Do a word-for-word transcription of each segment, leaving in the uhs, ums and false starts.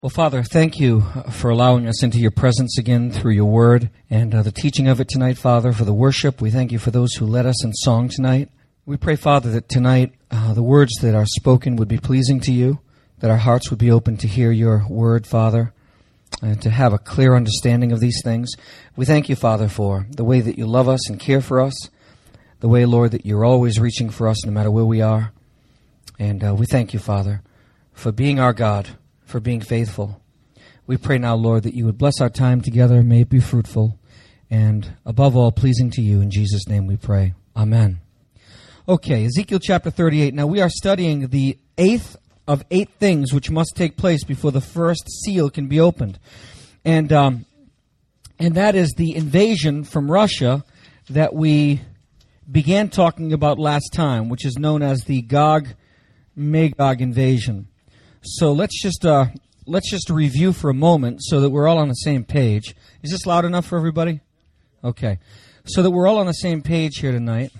Well, Father, thank you for allowing us into your presence again through your word and uh, the teaching of it tonight, Father, for the worship. We thank you for those who led us in song tonight. We pray, Father, that tonight uh, the words that are spoken would be pleasing to you, that our hearts would be open to hear your word, Father, and to have a clear understanding of these things. We thank you, Father, for the way that you love us and care for us, the way, Lord, that you're always reaching for us no matter where we are. And uh, we thank you, Father, for being our God, for being faithful. We pray now, Lord, that you would bless our time together, may it be fruitful, and above all, pleasing to you. In Jesus' name we pray. Amen. Okay, Ezekiel chapter thirty-eight. Now we are studying the eighth of eight things which must take place before the first seal can be opened. And, um, and that is the invasion from Russia that we began talking about last time, which is known as the Gog-Magog invasion. So let's just uh, let's just review for a moment so that we're all on the same page. Is this loud enough for everybody? Okay. So that we're all on the same page here tonight.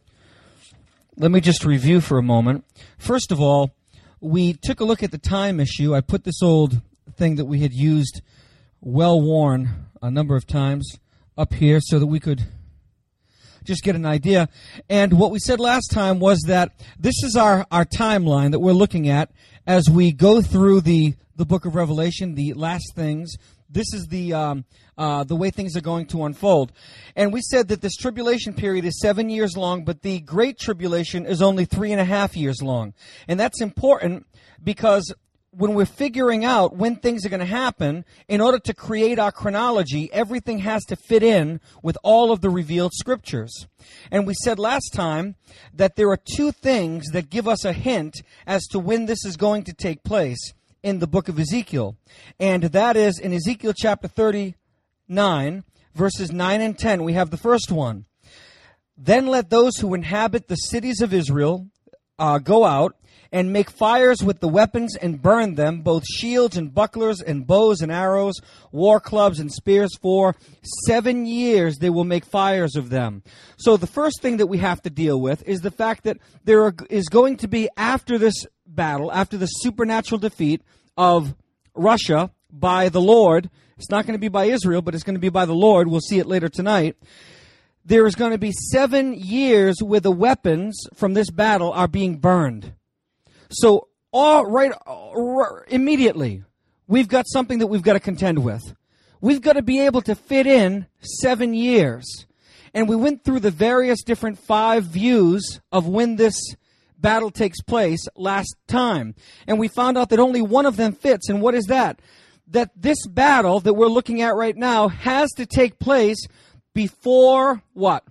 Let me just review for a moment. First of all, we took a look at the time issue. I put this old thing that we had used, well-worn a number of times, up here so that we could just get an idea. And what we said last time was that this is our, our timeline that we're looking at as we go through the, the book of Revelation, the last things. This is the um, uh, the way things are going to unfold. And we said that this tribulation period is seven years long, but the Great Tribulation is only three and a half years long. And that's important because when we're figuring out when things are going to happen, in order to create our chronology, everything has to fit in with all of the revealed scriptures. And we said last time that there are two things that give us a hint as to when this is going to take place in the book of Ezekiel. And that is in Ezekiel chapter thirty-nine, verses nine and ten. We have the first one. Then let those who inhabit the cities of Israel uh, go out and make fires with the weapons and burn them, both shields and bucklers and bows and arrows, war clubs and spears. For seven years they will make fires of them. So the first thing that we have to deal with is the fact that there are, is going to be, after this battle, after the supernatural defeat of Russia by the Lord, it's not going to be by Israel, but it's going to be by the Lord. We'll see it later tonight. There is going to be seven years where the weapons from this battle are being burned. So, all right, right, immediately, we've got something that we've got to contend with. We've got to be able to fit in seven years. And we went through the various different five views of when this battle takes place last time. And we found out that only one of them fits. And what is that? That this battle that we're looking at right now has to take place before what?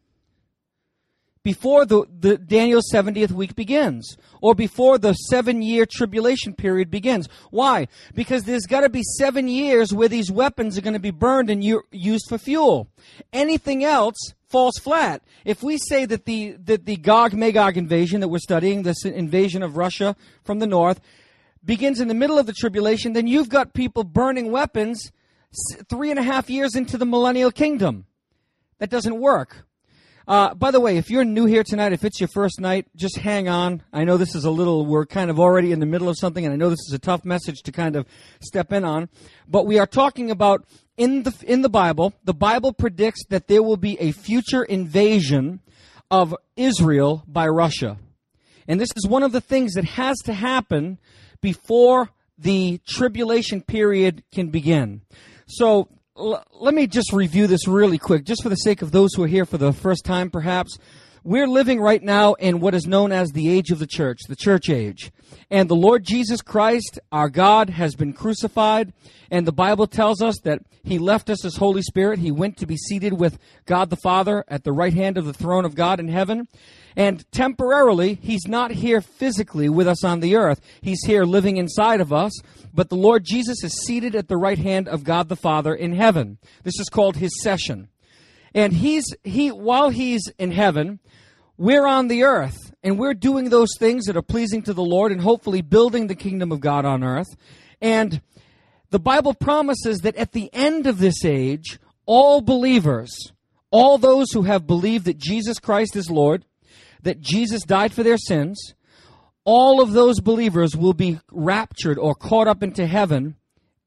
Before the, the Daniel's seventieth week begins, or before the seven-year tribulation period begins. Why? Because there's got to be seven years where these weapons are going to be burned and u- used for fuel. Anything else falls flat. If we say that the that the Gog-Magog invasion that we're studying, this invasion of Russia from the north, begins in the middle of the tribulation, then you've got people burning weapons three and a half years into the millennial kingdom. That doesn't work. Uh, by the way, if you're new here tonight, if it's your first night, just hang on. I know this is a little, we're kind of already in the middle of something, and I know this is a tough message to kind of step in on. But we are talking about, in the in the Bible, the Bible predicts that there will be a future invasion of Israel by Russia. And this is one of the things that has to happen before the tribulation period can begin. So, L- let me just review this really quick, just for the sake of those who are here for the first time, perhaps. We're living right now in what is known as the age of the church, the church age. And the Lord Jesus Christ, our God, has been crucified. And the Bible tells us that He left us His Holy Spirit. He went to be seated with God the Father at the right hand of the throne of God in heaven. And temporarily, He's not here physically with us on the earth. He's here living inside of us. But the Lord Jesus is seated at the right hand of God the Father in heaven. This is called His session. And he's he while He's in heaven, we're on the earth. And we're doing those things that are pleasing to the Lord and hopefully building the kingdom of God on earth. And the Bible promises that at the end of this age, all believers, all those who have believed that Jesus Christ is Lord, that Jesus died for their sins, all of those believers will be raptured or caught up into heaven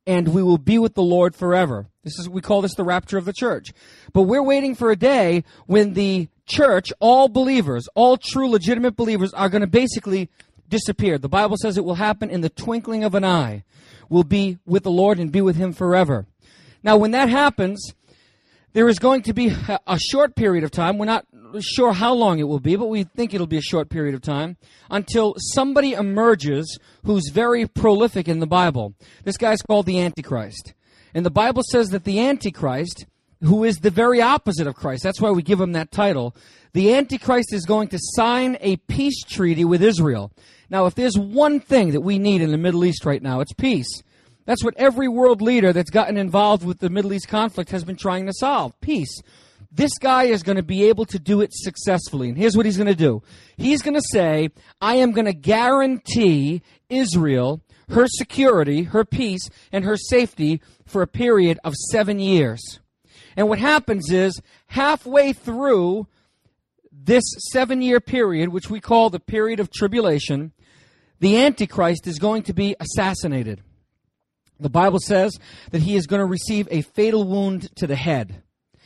and we will be with the Lord forever. This is, we call this the rapture of the church. But we're waiting for a day when the church, all believers, all true legitimate believers, are going to basically disappear. The Bible says it will happen in the twinkling of an eye. We'll be with the Lord and be with Him forever. Now, when that happens, there is going to be a, a short period of time. We're not sure how long it will be, but we think it'll be a short period of time until somebody emerges who's very prolific in the Bible. This guy's called the Antichrist. And the Bible says that the Antichrist, who is the very opposite of Christ, that's why we give him that title, the Antichrist is going to sign a peace treaty with Israel. Now, if there's one thing that we need in the Middle East right now, it's peace. That's what every world leader that's gotten involved with the Middle East conflict has been trying to solve, peace. This guy is going to be able to do it successfully. And here's what he's going to do. He's going to say, I am going to guarantee Israel her security, her peace, and her safety for a period of seven years. And what happens is, halfway through this seven-year period, which we call the period of tribulation, the Antichrist is going to be assassinated. The Bible says that he is going to receive a fatal wound to the head.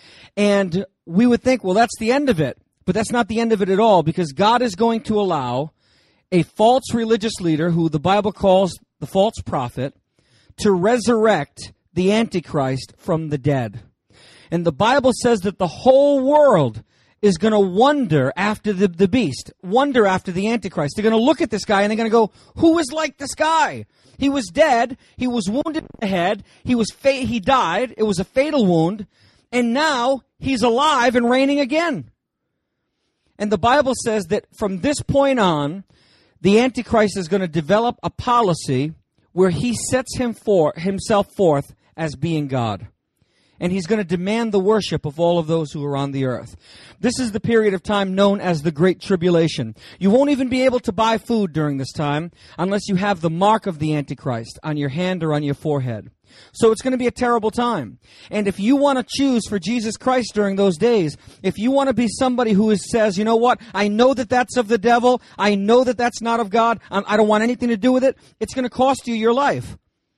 And we would think, well, that's the end of it. But that's not the end of it at all, because God is going to allow a false religious leader, who the Bible calls the false prophet, to resurrect the Antichrist from the dead. And the Bible says that the whole world is going to wonder after the, the beast, wonder after the Antichrist. They're going to look at this guy and they're going to go, who is like this guy? He was dead. He was wounded in the head. He was fa- he died. It was a fatal wound. And now he's alive and reigning again. And the Bible says that from this point on, the Antichrist is going to develop a policy where he sets him for, himself forth as being God. And he's going to demand the worship of all of those who are on the earth. This is the period of time known as the Great Tribulation. You won't even be able to buy food during this time unless you have the mark of the Antichrist on your hand or on your forehead. So it's going to be a terrible time. And if you want to choose for Jesus Christ during those days, if you want to be somebody who is, says, you know what, I know that that's of the devil, I know that that's not of God, I don't want anything to do with it, it's going to cost you your life.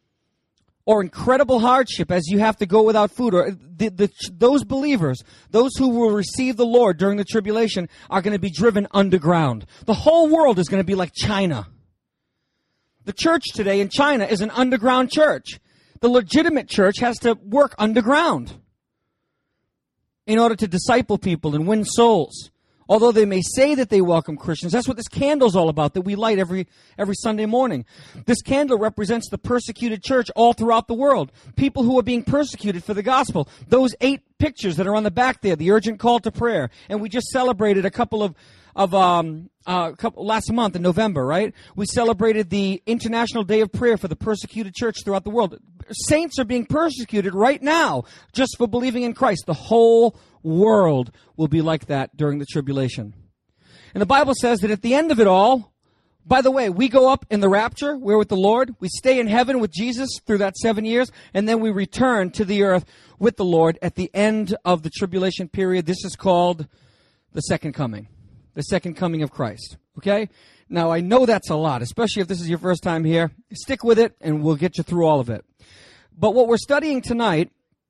Or incredible hardship as you have to go without food. Or the, the, those believers, those who will receive the Lord during the tribulation, are going to be driven underground. The whole world is going to be like China. The church today in China is an underground church. The legitimate church has to work underground in order to disciple people and win souls. Although they may say that they welcome Christians, that's what this candle's all about, that we light every every Sunday morning. This candle represents the persecuted church all throughout the world. People who are being persecuted for the gospel. Those eight pictures that are on the back there, the urgent call to prayer. And we just celebrated a couple of, of um, uh, couple, last month in November, right? We celebrated the International Day of Prayer for the persecuted church throughout the world. Saints are being persecuted right now just for believing in Christ. The whole world will be like that during the tribulation. And the Bible says that at the end of it all, by the way, we go up in the rapture, we're with the Lord, we stay in heaven with Jesus through that seven years, and then we return to the earth with the Lord at the end of the tribulation period. This is called the second coming, the second coming of Christ, okay? Now, I know that's a lot, especially if this is your first time here. Stick with it, and we'll get you through all of it. But what we're studying tonight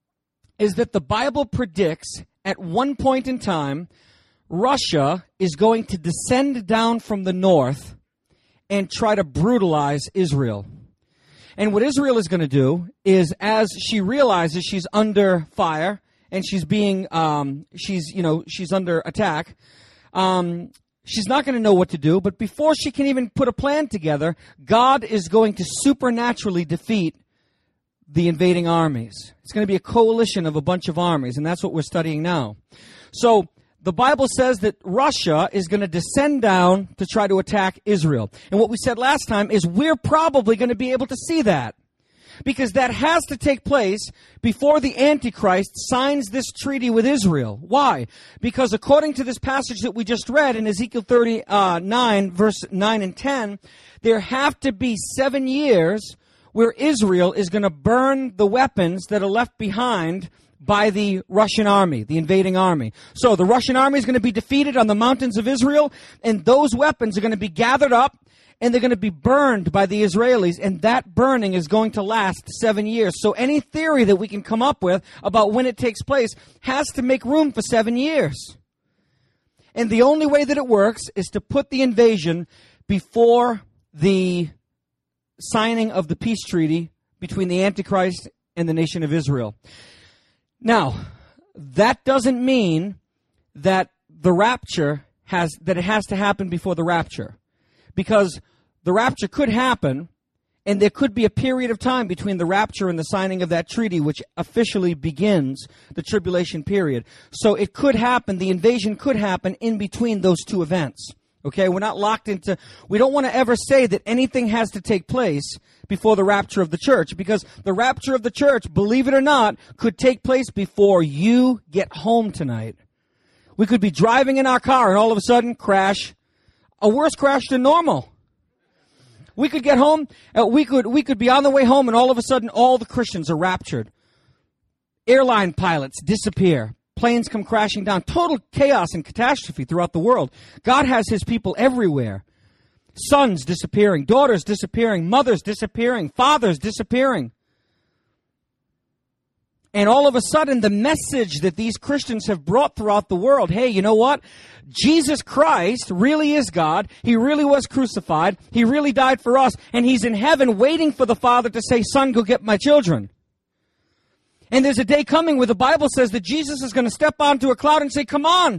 is that the Bible predicts at one point in time, Russia is going to descend down from the north and try to brutalize Israel. And what Israel is going to do is, as she realizes she's under fire and she's being, um, she's, you know, she's under attack, um, she's not going to know what to do. But before she can even put a plan together, God is going to supernaturally defeat the invading armies. It's going to be a coalition of a bunch of armies, and that's what we're studying now. So the Bible says that Russia is going to descend down to try to attack Israel. And what we said last time is we're probably going to be able to see that, because that has to take place before the Antichrist signs this treaty with Israel. Why? Because according to this passage that we just read in Ezekiel thirty-nine, verse nine and ten, there have to be seven years where Israel is going to burn the weapons that are left behind by the Russian army, the invading army. So the Russian army is going to be defeated on the mountains of Israel, and those weapons are going to be gathered up, and they're going to be burned by the Israelis, and that burning is going to last seven years. So any theory that we can come up with about when it takes place has to make room for seven years. And the only way that it works is to put the invasion before the signing of the peace treaty between the Antichrist and the nation of Israel. Now, that doesn't mean that the rapture has, that it has to happen before the rapture. Because the rapture could happen, and there could be a period of time between the rapture and the signing of that treaty, which officially begins the tribulation period. So it could happen, the invasion could happen in between those two events. Okay, we're not locked into, we don't want to ever say that anything has to take place before the rapture of the church, because the rapture of the church, believe it or not, could take place before you get home tonight. We could be driving in our car and all of a sudden crash, a worse crash than normal. We could get home, uh, we could we could be on the way home, and all of a sudden all the Christians are raptured. Airline pilots disappear. Planes come crashing down. Total chaos and catastrophe throughout the world. God has his people everywhere. Sons disappearing, daughters disappearing, mothers disappearing, fathers disappearing. And all of a sudden, the message that these Christians have brought throughout the world, hey, you know what? Jesus Christ really is God. He really was crucified. He really died for us. And he's in heaven waiting for the Father to say, son, go get my children. And there's a day coming where the Bible says that Jesus is going to step onto a cloud and say, come on.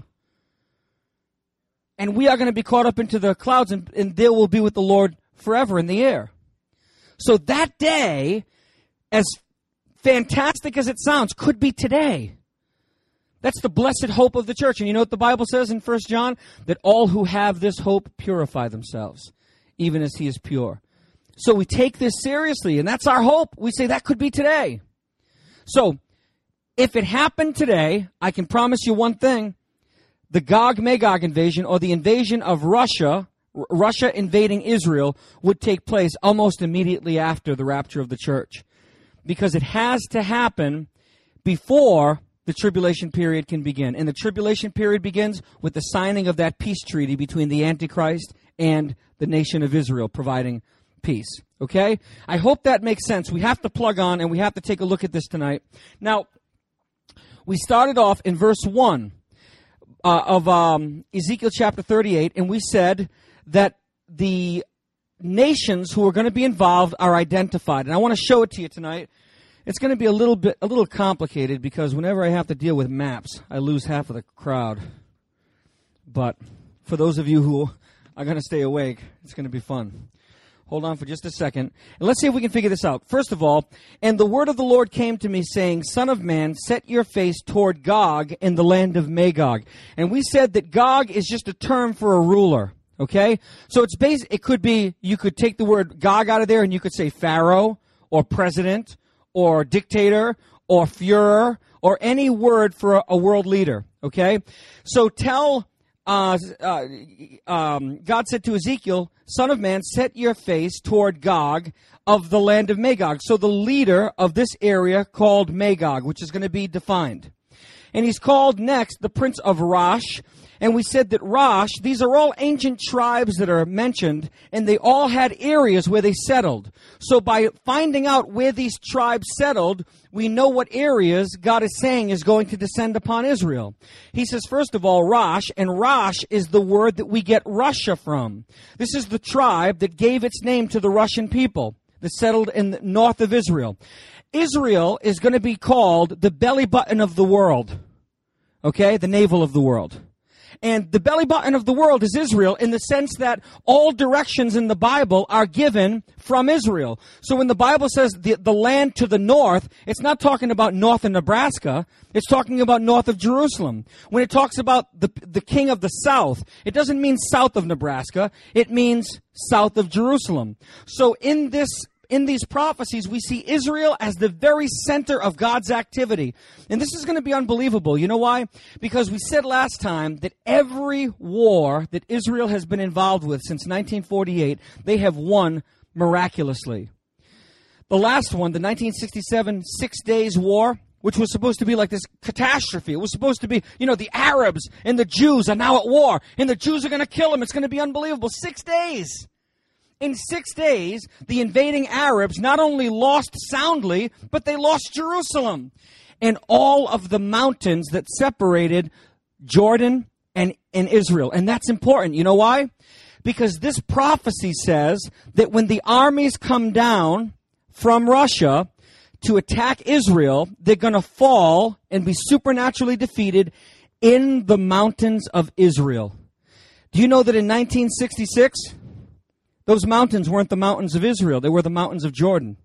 And we are going to be caught up into the clouds, and, and there will be with the Lord forever in the air. So that day, as fantastic as it sounds, could be today. That's the blessed hope of the church. And you know what the Bible says in First John? That all who have this hope purify themselves, even as he is pure. So we take this seriously, and that's our hope. We say that could be today. So if it happened today, I can promise you one thing. The Gog-Magog invasion, or the invasion of Russia, R- Russia invading Israel, would take place almost immediately after the rapture of the church. Because it has to happen before the tribulation period can begin. And the tribulation period begins with the signing of that peace treaty between the Antichrist and the nation of Israel, providing peace. Okay? I hope that makes sense. We have to plug on, and we have to take a look at this tonight. Now, we started off in verse one uh, of um, Ezekiel chapter thirty-eight, and we said that the nations who are going to be involved are identified. And I want to show it to you tonight. It's going to be a little bit, a little complicated, because whenever I have to deal with maps, I lose half of the crowd. But for those of you who are going to stay awake, it's going to be fun. Hold on for just a second. And let's see if we can figure this out. First of all, and the word of the Lord came to me, saying, Son of man, set your face toward Gog in the land of Magog. And we said that Gog is just a term for a ruler. Okay? So it's bas- it could be, you could take the word Gog out of there, and you could say Pharaoh, or president, or dictator, or Führer, or any word for a, a world leader. Okay? So tell, uh, uh, um, God said to Ezekiel, Son of man, set your face toward Gog of the land of Magog. So the leader of this area called Magog, which is going to be defined. And he's called next the prince of Rosh. And we said that Rosh, these are all ancient tribes that are mentioned, and they all had areas where they settled. So by finding out where these tribes settled, we know what areas God is saying is going to descend upon Israel. He says, first of all, Rosh, and Rosh is the word that we get Russia from. This is the tribe that gave its name to the Russian people that settled in the north of Israel. Israel is going to be called the belly button of the world. Okay, the navel of the world. And the belly button of the world is Israel, in the sense that all directions in the Bible are given from Israel. So when the Bible says the, the land to the north, it's not talking about north of Nebraska. It's talking about north of Jerusalem. When it talks about the, the king of the south, it doesn't mean south of Nebraska. It means south of Jerusalem. So in this In these prophecies, we see Israel as the very center of God's activity. And this is going to be unbelievable. You know why? Because we said last time that every war that Israel has been involved with since nineteen forty-eight, they have won miraculously. The last one, the nineteen sixty-seven Six Days War, which was supposed to be like this catastrophe. It was supposed to be, you know, the Arabs and the Jews are now at war, and the Jews are going to kill them. It's going to be unbelievable. Six days. In six days, the invading Arabs not only lost soundly, but they lost Jerusalem and all of the mountains that separated Jordan and, and Israel. And that's important. You know why? Because this prophecy says that when the armies come down from Russia to attack Israel, they're going to fall and be supernaturally defeated in the mountains of Israel. Do you know that in nineteen sixty-six, those mountains weren't the mountains of Israel, they were the mountains of Jordan.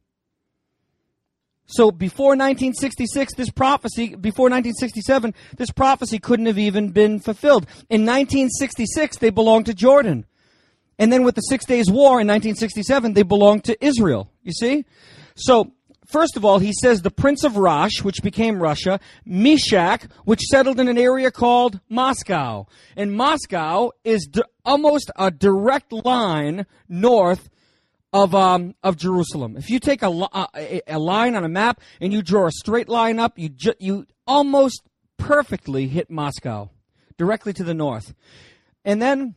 So before nineteen sixty-six, this prophecy, before nineteen sixty-seven, this prophecy couldn't have even been fulfilled. In nineteen sixty-six, they belonged to Jordan. And then with the Six Days War in nineteen sixty-seven, they belonged to Israel. You see? So, first of all, he says the Prince of Rosh, which became Russia, Meshach, which settled in an area called Moscow. And Moscow is d- almost a direct line north of um, of Jerusalem. If you take a, a, a line on a map and you draw a straight line up, you ju- you almost perfectly hit Moscow, directly to the north. And then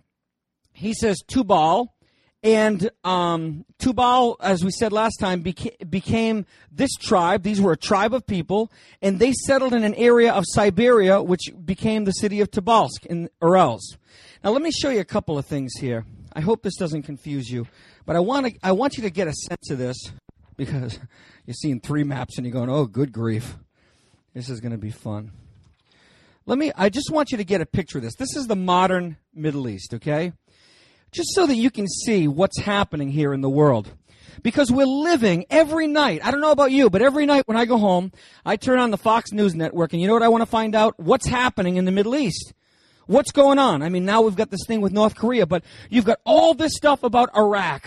he says Tubal, and um, Tubal, as we said last time, beca- became this tribe. These were a tribe of people, and they settled in an area of Siberia, which became the city of Tobolsk in Urals. Now, let me show you a couple of things here. I hope this doesn't confuse you, but I want to, I want you to get a sense of this, because you're seeing three maps and you're going, oh, good grief. This is going to be fun. Let me, I just want you to get a picture of this. This is the modern Middle East, okay? Just so that you can see what's happening here in the world. Because we're living every night. I don't know about you, but every night when I go home, I turn on the Fox News Network, and you know what I want to find out? What's happening in the Middle East? What's going on? I mean, now we've got this thing with North Korea, but you've got all this stuff about Iraq.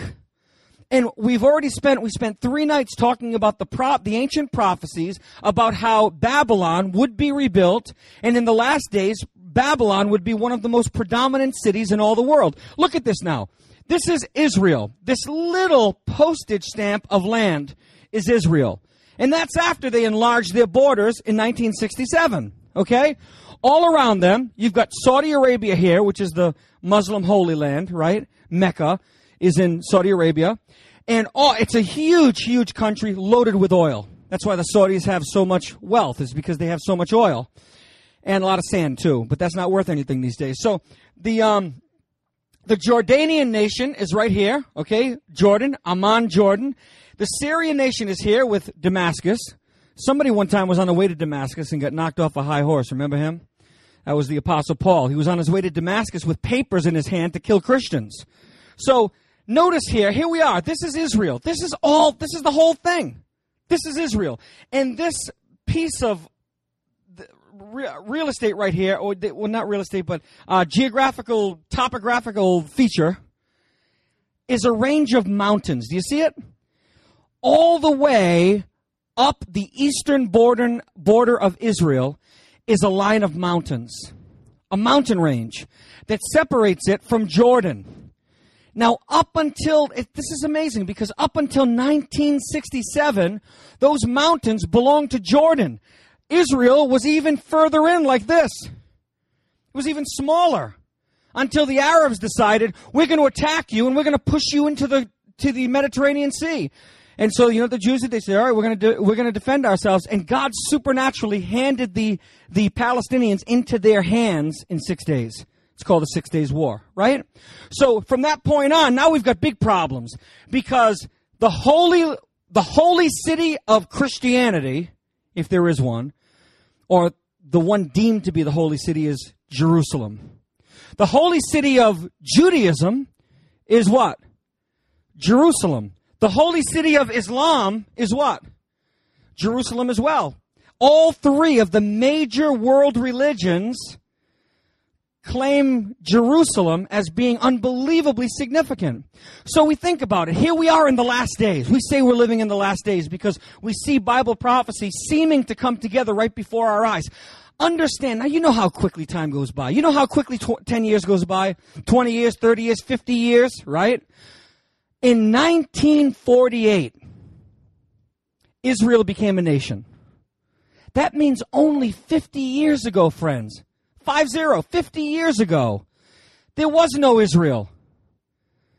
And we've already spent, we spent three nights talking about the prop, the ancient prophecies about how Babylon would be rebuilt, and in the last days, Babylon would be one of the most predominant cities in all the world. Look at this now. This is Israel. This little postage stamp of land is Israel. And that's after they enlarged their borders in nineteen sixty-seven. Okay? All around them, you've got Saudi Arabia here, which is the Muslim Holy Land, right? Mecca is in Saudi Arabia. And oh, it's a huge, huge country loaded with oil. That's why the Saudis have so much wealth, is because they have so much oil. And a lot of sand, too. But that's not worth anything these days. So the um, the Jordanian nation is right here, okay? Jordan, Amman, Jordan. The Syrian nation is here with Damascus. Somebody one time was on the way to Damascus and got knocked off a high horse. Remember him? That was the Apostle Paul. He was on his way to Damascus with papers in his hand to kill Christians. So notice here, here we are. This is Israel. This is all, this is the whole thing. This is Israel. And this piece of real estate right here, or well, not real estate, but uh, geographical, topographical feature, is a range of mountains. Do you see it? All the way up the eastern border, border of Israel is a line of mountains, a mountain range that separates it from Jordan. Now, up until, it, this is amazing, because up until nineteen sixty-seven, those mountains belonged to Jordan. Israel was even further in like this. It was even smaller until the Arabs decided, we're going to attack you and we're going to push you into the to the Mediterranean Sea. And so, you know, the Jews did, they said, all right, we're going to do, we're going to defend ourselves. And God supernaturally handed the, the Palestinians into their hands in six days. It's called the Six Days War, right? So from that point on, now we've got big problems, because the holy, the holy city of Christianity, if there is one, or the one deemed to be the holy city, is Jerusalem. The holy city of Judaism is what? Jerusalem. The holy city of Islam is what? Jerusalem as well. All three of the major world religions claim Jerusalem as being unbelievably significant. So we think about it. Here we are in the last days. We say we're living in the last days because we see Bible prophecy seeming to come together right before our eyes. Understand, now you know how quickly time goes by. You know how quickly tw- ten years goes by, twenty years, thirty years, fifty years, right? In nineteen forty-eight, Israel became a nation. That means only fifty years ago, friends. Five zero, fifty years ago, there was no Israel.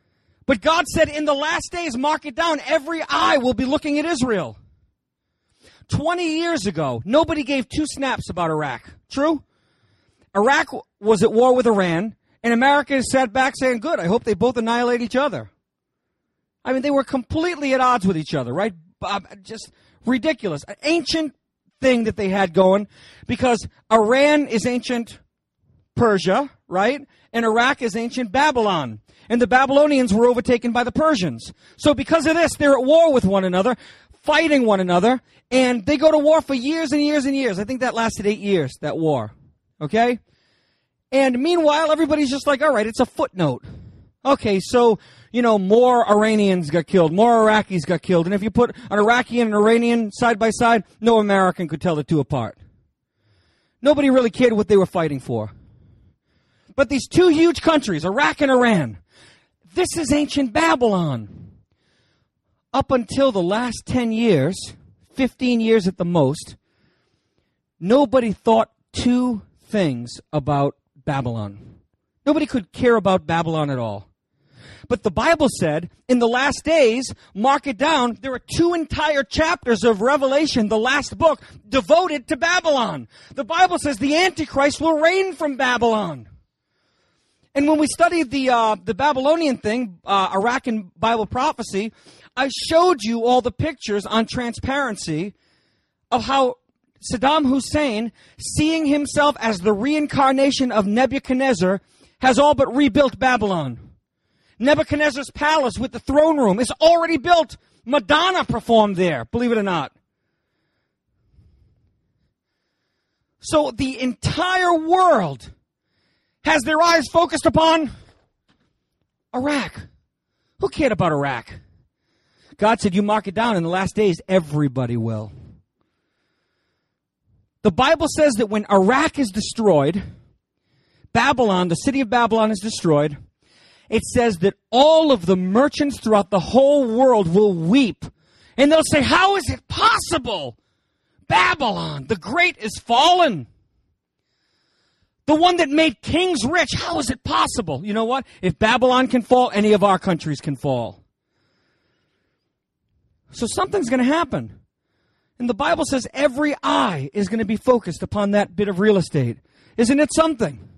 But God said, in the last days, mark it down, every eye will be looking at Israel. Twenty years ago, nobody gave two snaps about Iraq. True? Iraq was at war with Iran, and America sat back saying, good, I hope they both annihilate each other. I mean, they were completely at odds with each other, right? Just ridiculous. An ancient thing that they had going, because Iran is ancient Persia, right? And Iraq is ancient Babylon. And the Babylonians were overtaken by the Persians. So because of this, they're at war with one another, fighting one another, and they go to war for years and years and years. I think that lasted eight years, that war. Okay? And meanwhile, everybody's just like, all right, it's a footnote. Okay, so, you know, more Iranians got killed, more Iraqis got killed. And if you put an Iraqi and an Iranian side by side, no American could tell the two apart. Nobody really cared what they were fighting for. But these two huge countries, Iraq and Iran, this is ancient Babylon. Up until the last ten years, fifteen years at the most, nobody thought two things about Babylon. Nobody could care about Babylon at all. But the Bible said, in the last days, mark it down, there are two entire chapters of Revelation, the last book, devoted to Babylon. The Bible says the Antichrist will reign from Babylon. And when we studied the uh, the Babylonian thing, uh, Iraq and Bible prophecy, I showed you all the pictures on transparency of how Saddam Hussein, seeing himself as the reincarnation of Nebuchadnezzar, has all but rebuilt Babylon. Nebuchadnezzar's palace with the throne room is already built. Madonna performed there, believe it or not. So the entire world has their eyes focused upon Iraq. Who cared about Iraq? God said, you mark it down, in the last days, everybody will. The Bible says that when Iraq is destroyed, Babylon, the city of Babylon is destroyed, it says that all of the merchants throughout the whole world will weep. And they'll say, how is it possible? Babylon, the great, is fallen. The one that made kings rich, how is it possible? You know what? If Babylon can fall, any of our countries can fall. So something's going to happen. And the Bible says every eye is going to be focused upon that bit of real estate. Isn't it something?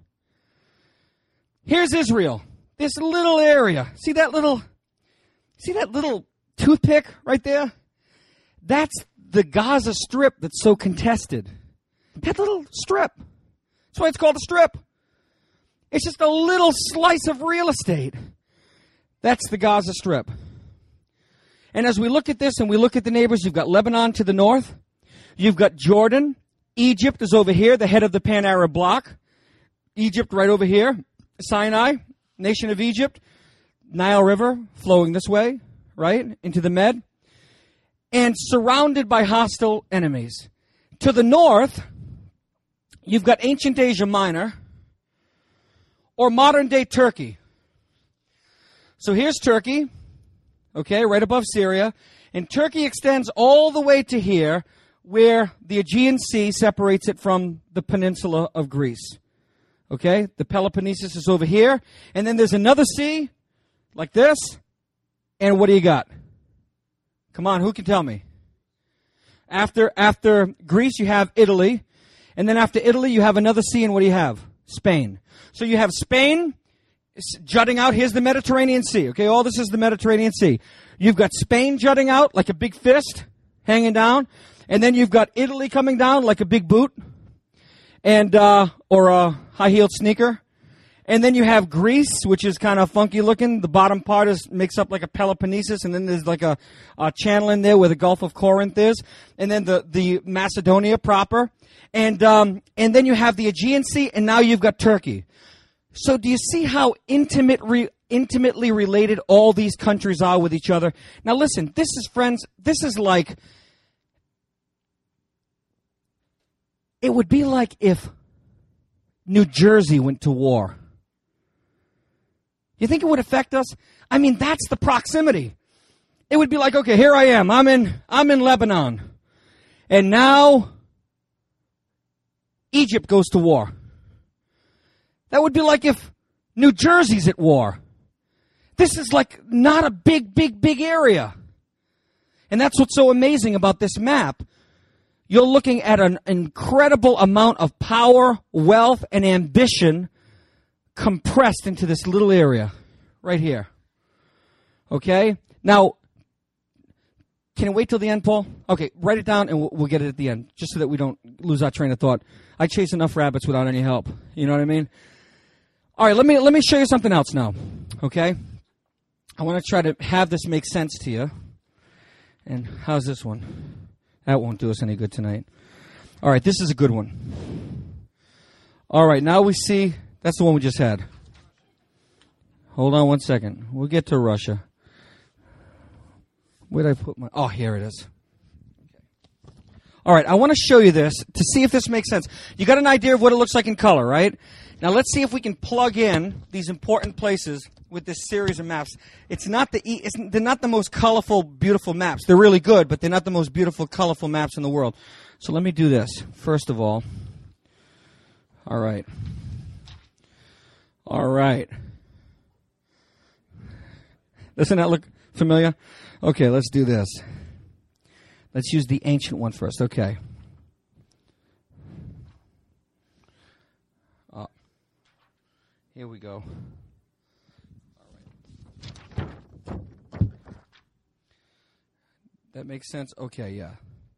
Here's Israel. This little area. See that little, see that little toothpick right there? That's the Gaza Strip that's so contested. That little strip. That's why it's called a strip. It's just a little slice of real estate. That's the Gaza Strip. And as we look at this and we look at the neighbors, you've got Lebanon to the north. You've got Jordan. Egypt is over here, the head of the Pan-Arab bloc. Egypt right over here. Sinai, nation of Egypt. Nile River flowing this way, right, into the Med. And surrounded by hostile enemies. To the north, you've got ancient Asia Minor, or modern-day Turkey. So here's Turkey, okay, right above Syria. And Turkey extends all the way to here, where the Aegean Sea separates it from the peninsula of Greece. Okay, the Peloponnesus is over here. And then there's another sea, like this. And what do you got? Come on, who can tell me? After, after Greece, you have Italy. And then after Italy, you have another sea, and what do you have? Spain. So you have Spain jutting out. Here's the Mediterranean Sea. Okay, all this is the Mediterranean Sea. You've got Spain jutting out like a big fist, hanging down. And then you've got Italy coming down like a big boot, and uh, or a high-heeled sneaker. And then you have Greece, which is kind of funky looking. The bottom part is makes up like a Peloponnesus, and then there's like a, a channel in there where the Gulf of Corinth is. And then the, the Macedonia proper. And um, and then you have the Aegean Sea, and now you've got Turkey. So do you see how intimate, re- intimately related all these countries are with each other? Now listen, this is, friends, this is like, it would be like if New Jersey went to war. You think it would affect us? I mean, that's the proximity. It would be like, okay, here I am. I'm in, I'm in Lebanon. And now Egypt goes to war. That would be like if New Jersey's at war. This is like not a big, big, big area. And that's what's so amazing about this map. You're looking at an incredible amount of power, wealth, and ambition compressed into this little area right here. Okay? Now, can it wait till the end, Paul? Okay, write it down and we'll, we'll get it at the end, just so that we don't lose our train of thought. I chase enough rabbits without any help. You know what I mean? All right, let me let me show you something else now. Okay? I want to try to have this make sense to you. And how's this one? That won't do us any good tonight. All right, this is a good one. All right, now we see, that's the one we just had. Hold on one second. We'll get to Russia. Where did I put my, oh, here it is. Okay. All right, I want to show you this to see if this makes sense. You got an idea of what it looks like in color, right? Now let's see if we can plug in these important places with this series of maps. It's not the it's, they're not the most colorful, beautiful maps. They're really good, but they're not the most beautiful, colorful maps in the world. So let me do this. First of all, all right, all right. Doesn't that look familiar? Okay, let's do this. Let's use the ancient one first. Okay. Uh, here we go. That makes sense? Okay, yeah.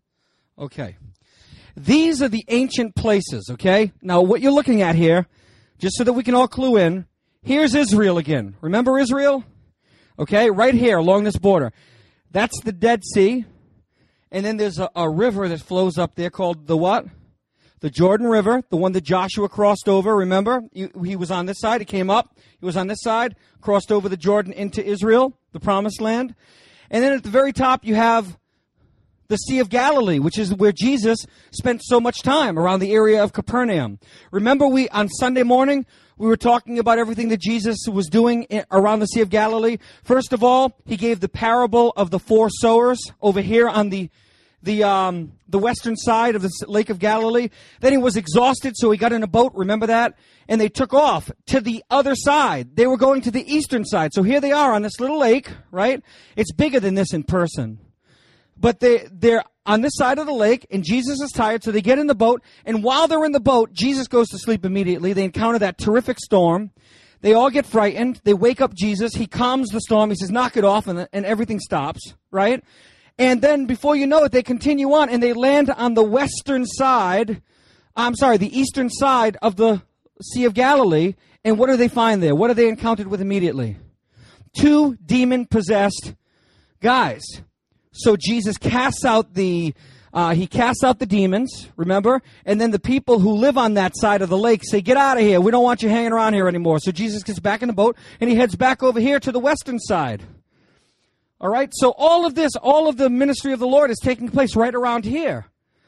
Okay. These are the ancient places, okay? Now, what you're looking at here, just so that we can all clue in, here's Israel again. Remember Israel? Okay, right here along this border. That's the Dead Sea. And then there's a, a river that flows up there called the what? The Jordan River, the one that Joshua crossed over, remember? He, he was on this side, he came up, he was on this side, crossed over the Jordan into Israel, the Promised Land. And then at the very top, you have the Sea of Galilee, which is where Jesus spent so much time, around the area of Capernaum. Remember, we on Sunday morning, we were talking about everything that Jesus was doing around the Sea of Galilee. First of all, he gave the parable of the four sowers over here on the the um, the western side of the Lake of Galilee. Then he was exhausted, so he got in a boat, remember that? And they took off to the other side. They were going to the eastern side. So here they are on this little lake, right? It's bigger than this in person. But they, they're on this side of the lake, and Jesus is tired, so they get in the boat. And while they're in the boat, Jesus goes to sleep immediately. They encounter that terrific storm. They all get frightened. They wake up Jesus. He calms the storm. He says, knock it off, and, and everything stops, right? And then before you know it, they continue on, and they land on the western side, I'm sorry, the eastern side of the Sea of Galilee. And what do they find there? What are they encountered with immediately? Two demon-possessed guys. So Jesus casts out the, uh, he casts out the demons, remember? And then the people who live on that side of the lake say, get out of here. We don't want you hanging around here anymore. So Jesus gets back in the boat, and he heads back over here to the western side. All right? So all of this, all of the ministry of the Lord is taking place right around here.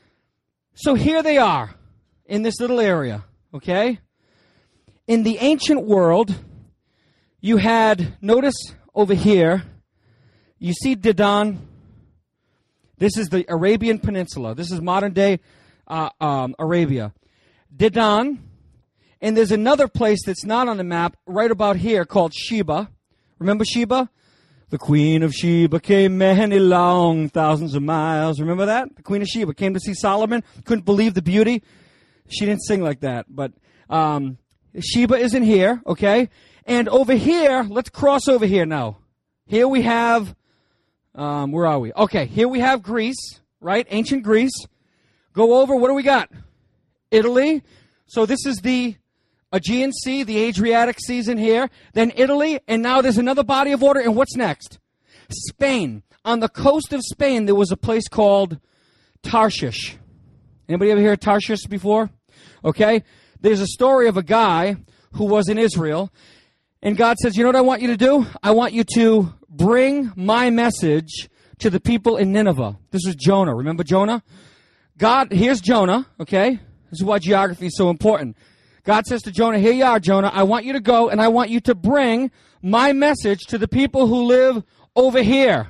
So here they are in this little area, okay? In the ancient world, you had, notice over here, you see Dedan. This is the Arabian Peninsula. This is modern-day uh, um, Arabia. Dedan, and there's another place that's not on the map right about here called Sheba. Remember Sheba? The Queen of Sheba came many long thousands of miles. Remember that? The Queen of Sheba came to see Solomon. Couldn't believe the beauty. She didn't sing like that. But um, Sheba isn't here, okay? And over here, let's cross over here now. Here we have... Um, where are we? Okay, here we have Greece, right? Ancient Greece. Go over, what do we got? Italy. So this is the Aegean Sea, the Adriatic Sea's in here. Then Italy, and now there's another body of water. And what's next? Spain. On the coast of Spain, there was a place called Tarshish. Anybody ever hear of Tarshish before? Okay. There's a story of a guy who was in Israel. And God says, you know what I want you to do? I want you to bring my message to the people in Nineveh. This was Jonah. Remember Jonah? God, here's Jonah, okay? This is why geography is so important. God says to Jonah, here you are, Jonah. I want you to go, and I want you to bring my message to the people who live over here.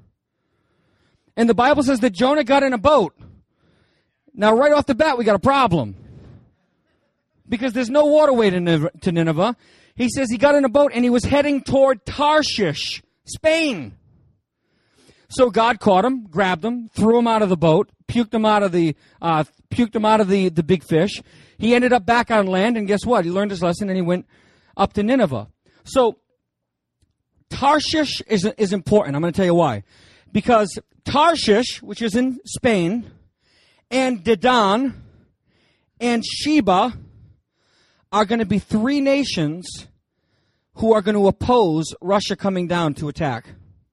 And the Bible says that Jonah got in a boat. Now, right off the bat, we got a problem. Because there's no waterway to Nineveh. He says he got in a boat and he was heading toward Tarshish, Spain. So God caught him, grabbed him, threw him out of the boat, puked him out of the uh, puked him out of the, the big fish. He ended up back on land, and guess what? He learned his lesson and he went up to Nineveh. So Tarshish is is important. I'm going to tell you why. Because Tarshish, which is in Spain, and Dedan and Sheba are going to be three nations who are going to oppose Russia coming down to attack.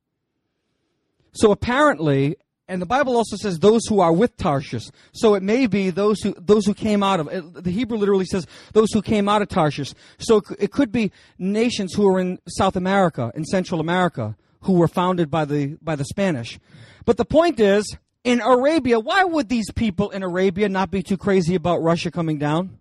So apparently, and the Bible also says those who are with Tarshish. So it may be those who those who came out of it, the Hebrew literally says those who came out of Tarshish. So it could be nations who are in South America, in Central America, who were founded by the by the Spanish. But the point is, in Arabia, why would these people in Arabia not be too crazy about Russia coming down?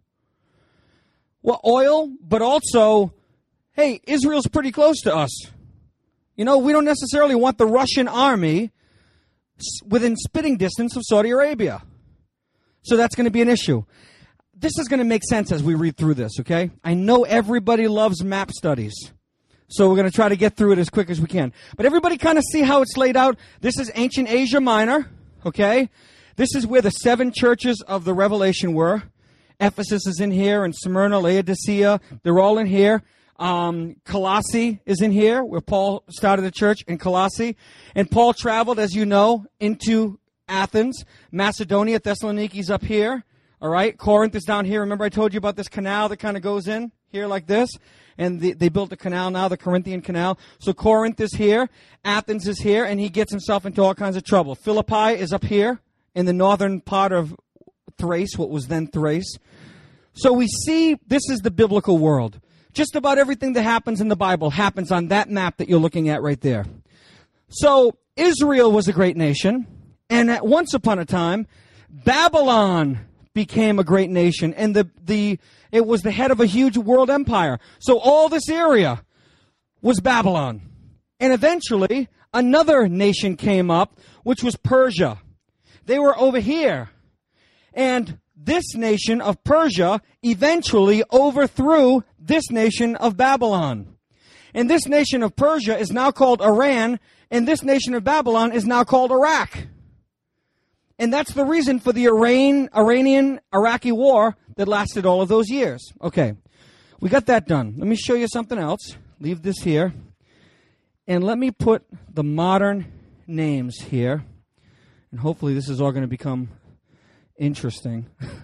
Well, oil, but also, hey, Israel's pretty close to us. You know, we don't necessarily want the Russian army within spitting distance of Saudi Arabia. So that's going to be an issue. This is going to make sense as we read through this, okay? I know everybody loves map studies. So we're going to try to get through it as quick as we can. But everybody kind of see how it's laid out. This is ancient Asia Minor, okay? This is where the seven churches of the Revelation were. Ephesus is in here, and Smyrna, Laodicea, they're all in here. Um, Colossae is in here, where Paul started the church in Colossae. And Paul traveled, as you know, into Athens. Macedonia, Thessaloniki's up here. All right, Corinth is down here. Remember I told you about this canal that kind of goes in here like this? And the, they built a canal now, the Corinthian Canal. So Corinth is here. Athens is here, and he gets himself into all kinds of trouble. Philippi is up here in the northern part of Thrace, what was then Thrace. So we see this is the biblical world. Just about everything that happens in the Bible happens on that map that you're looking at right there. So Israel was a great nation, and at once upon a time, Babylon became a great nation, and the, the it was the head of a huge world empire. So all this area was Babylon. And eventually, another nation came up, which was Persia. They were over here. And this nation of Persia eventually overthrew this nation of Babylon. And this nation of Persia is now called Iran, and this nation of Babylon is now called Iraq. And that's the reason for the Iran, Iranian-Iraqi war that lasted all of those years. Okay, we got that done. Let me show you something else. Leave this here. And let me put the modern names here. And hopefully this is all going to become interesting.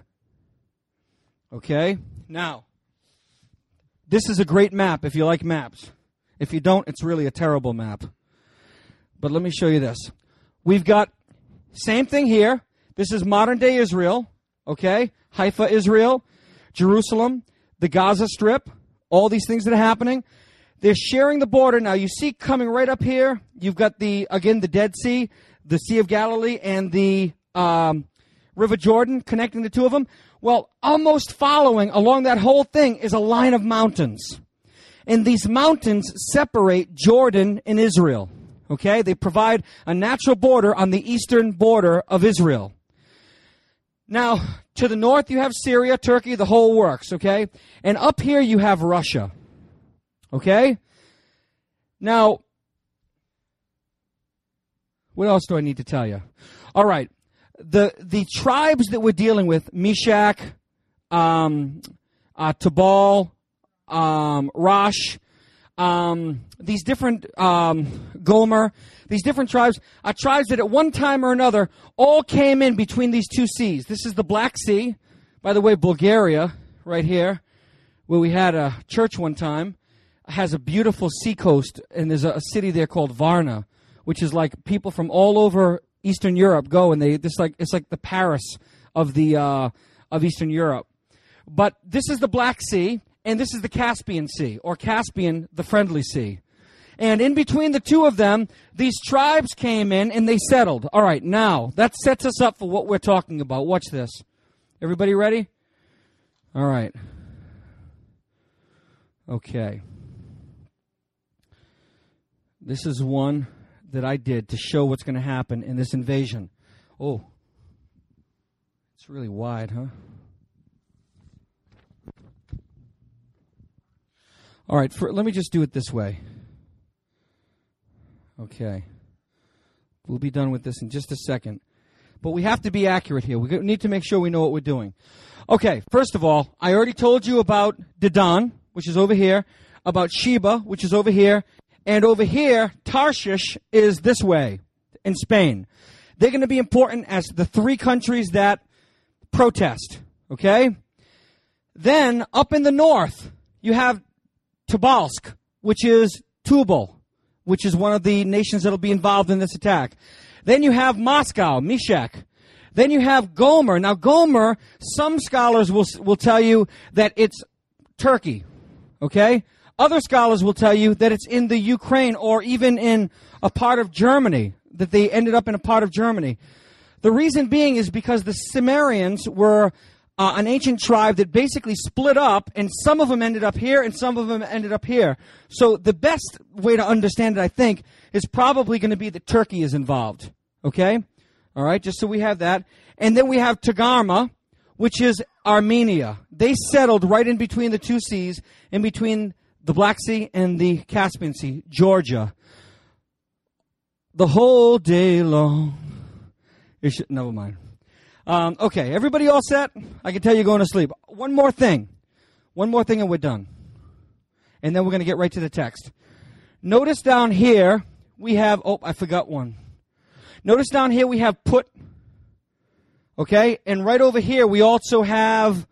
Okay, now, this is a great map if you like maps. If you don't, it's really a terrible map. But let me show you this. We've got, same thing here. This is modern-day Israel, okay? Haifa, Israel, Jerusalem, the Gaza Strip, all these things that are happening. They're sharing the border. Now, you see coming right up here, you've got, the again, the Dead Sea, the Sea of Galilee, and the um, River Jordan connecting the two of them. Well, almost following along that whole thing is a line of mountains. And these mountains separate Jordan and Israel. Okay? They provide a natural border on the eastern border of Israel. Now, to the north you have Syria, Turkey, the whole works. Okay? And up here you have Russia. Okay? Now, what else do I need to tell you? All right. The the tribes that we're dealing with, Meshach, um, uh, Tubal, um, Rosh, um, these different, um, Gomer, these different tribes, are tribes that at one time or another all came in between these two seas. This is the Black Sea. By the way, Bulgaria, right here, where we had a church one time, has a beautiful seacoast, and there's a, a city there called Varna, which is like people from all over Eastern Europe go, and they this like it's like the Paris of the uh, of Eastern Europe. But this is the Black Sea, and this is the Caspian Sea, or Caspian, the Friendly Sea. And in between the two of them, these tribes came in and they settled. All right, now that sets us up for what we're talking about. Watch this. Everybody ready? All right. Okay. This is one that I did to show what's going to happen in this invasion. Oh, it's really wide, huh? All right, for, let me just do it this way. Okay. We'll be done with this in just a second. But we have to be accurate here. We need to make sure we know what we're doing. Okay, first of all, I already told you about Dedan, which is over here, about Sheba, which is over here, and over here, Tarshish is this way, in Spain. They're going to be important as the three countries that protest, okay? Then, up in the north, you have Tobolsk, which is Tubal, which is one of the nations that will be involved in this attack. Then you have Moscow, Meshach. Then you have Gomer. Now, Gomer, some scholars will will tell you that it's Turkey, okay? Other scholars will tell you that it's in the Ukraine or even in a part of Germany, that they ended up in a part of Germany. The reason being is because the Cimmerians were uh, an ancient tribe that basically split up, and some of them ended up here and some of them ended up here. So the best way to understand it, I think, is probably going to be that Turkey is involved, okay? All right, just so we have that. And then we have Togarmah, which is Armenia. They settled right in between the two seas, in between the Black Sea and the Caspian Sea, Georgia. The whole day long. It should, never mind. Um, okay, everybody all set? I can tell you're going to sleep. One more thing. One more thing and we're done. And then we're going to get right to the text. Notice down here we have, oh, I forgot one. Notice down here we have put, okay? And right over here we also have,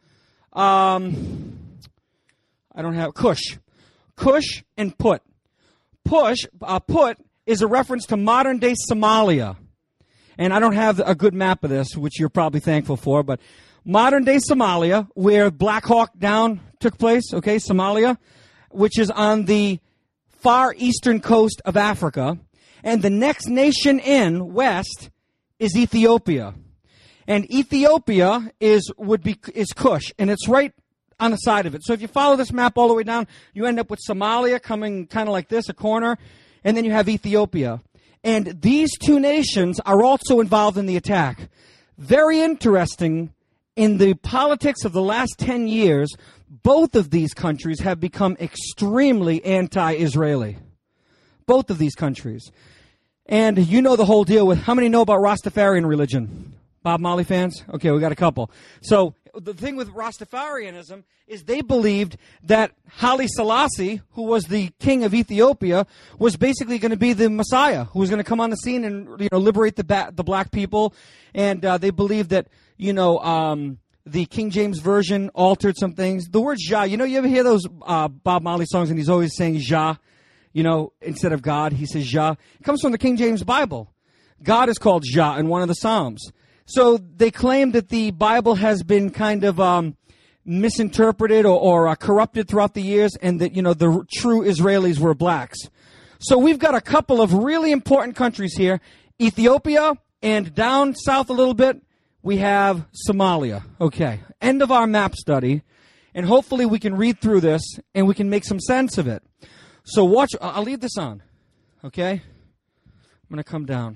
um, I don't have, Cush. Cush and put. Push, uh, put is a reference to modern-day Somalia. And I don't have a good map of this, which you're probably thankful for, but modern-day Somalia, where Black Hawk Down took place, okay, Somalia, which is on the far eastern coast of Africa. And the next nation in, west, is Ethiopia. And Ethiopia is would be is Cush, and it's right on the side of it. So if you follow this map all the way down, you end up with Somalia coming kind of like this, a corner, and then you have Ethiopia. And these two nations are also involved in the attack. Very interesting, in the politics of the last ten years, both of these countries have become extremely anti-Israeli. Both of these countries. And you know the whole deal with, how many know about Rastafarian religion? Bob Marley fans? Okay, we got a couple. So the thing with Rastafarianism is they believed that Haile Selassie, who was the king of Ethiopia, was basically going to be the Messiah, who was going to come on the scene and, you know, liberate the ba- the black people. And uh, they believed that, you know, um, the King James Version altered some things. The word Jah, you know, you ever hear those uh, Bob Marley songs and he's always saying Jah, you know, instead of God, he says Jah. It comes from the King James Bible. God is called Jah in one of the Psalms. So they claim that the Bible has been kind of um, misinterpreted or, or uh, corrupted throughout the years, and that, you know, the r- true Israelis were blacks. So we've got a couple of really important countries here. Ethiopia, and down south a little bit, we have Somalia. Okay, end of our map study, and hopefully we can read through this and we can make some sense of it. So watch, I'll leave this on, okay? I'm going to come down.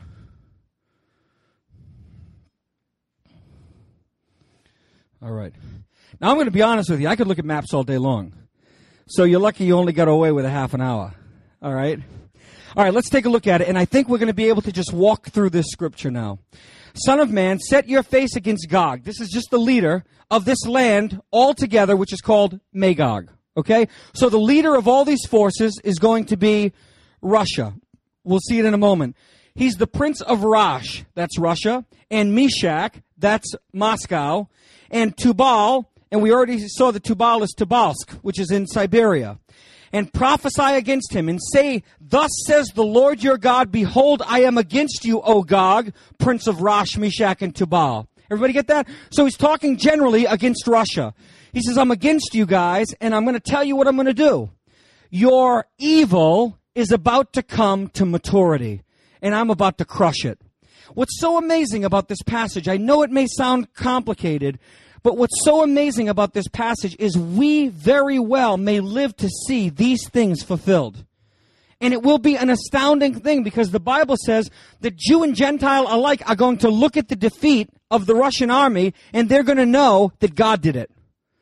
All right. Now, I'm going to be honest with you. I could look at maps all day long. So you're lucky you only got away with a half an hour. All right? All right, let's take a look at it. And I think we're going to be able to just walk through this scripture now. Son of man, set your face against Gog. This is just the leader of this land altogether, which is called Magog. Okay? So the leader of all these forces is going to be Russia. We'll see it in a moment. He's the prince of Rosh. That's Russia. And Meshach. That's Moscow. And Tubal, and we already saw that Tubal is Tobolsk, which is in Siberia. And prophesy against him, and say, thus says the Lord your God, behold, I am against you, O Gog, prince of Rosh, Meshach, and Tubal. Everybody get that? So he's talking generally against Russia. He says, I'm against you guys, and I'm going to tell you what I'm going to do. Your evil is about to come to maturity, and I'm about to crush it. What's so amazing about this passage, I know it may sound complicated, but what's so amazing about this passage is we very well may live to see these things fulfilled. And it will be an astounding thing, because the Bible says that Jew and Gentile alike are going to look at the defeat of the Russian army, and they're going to know that God did it.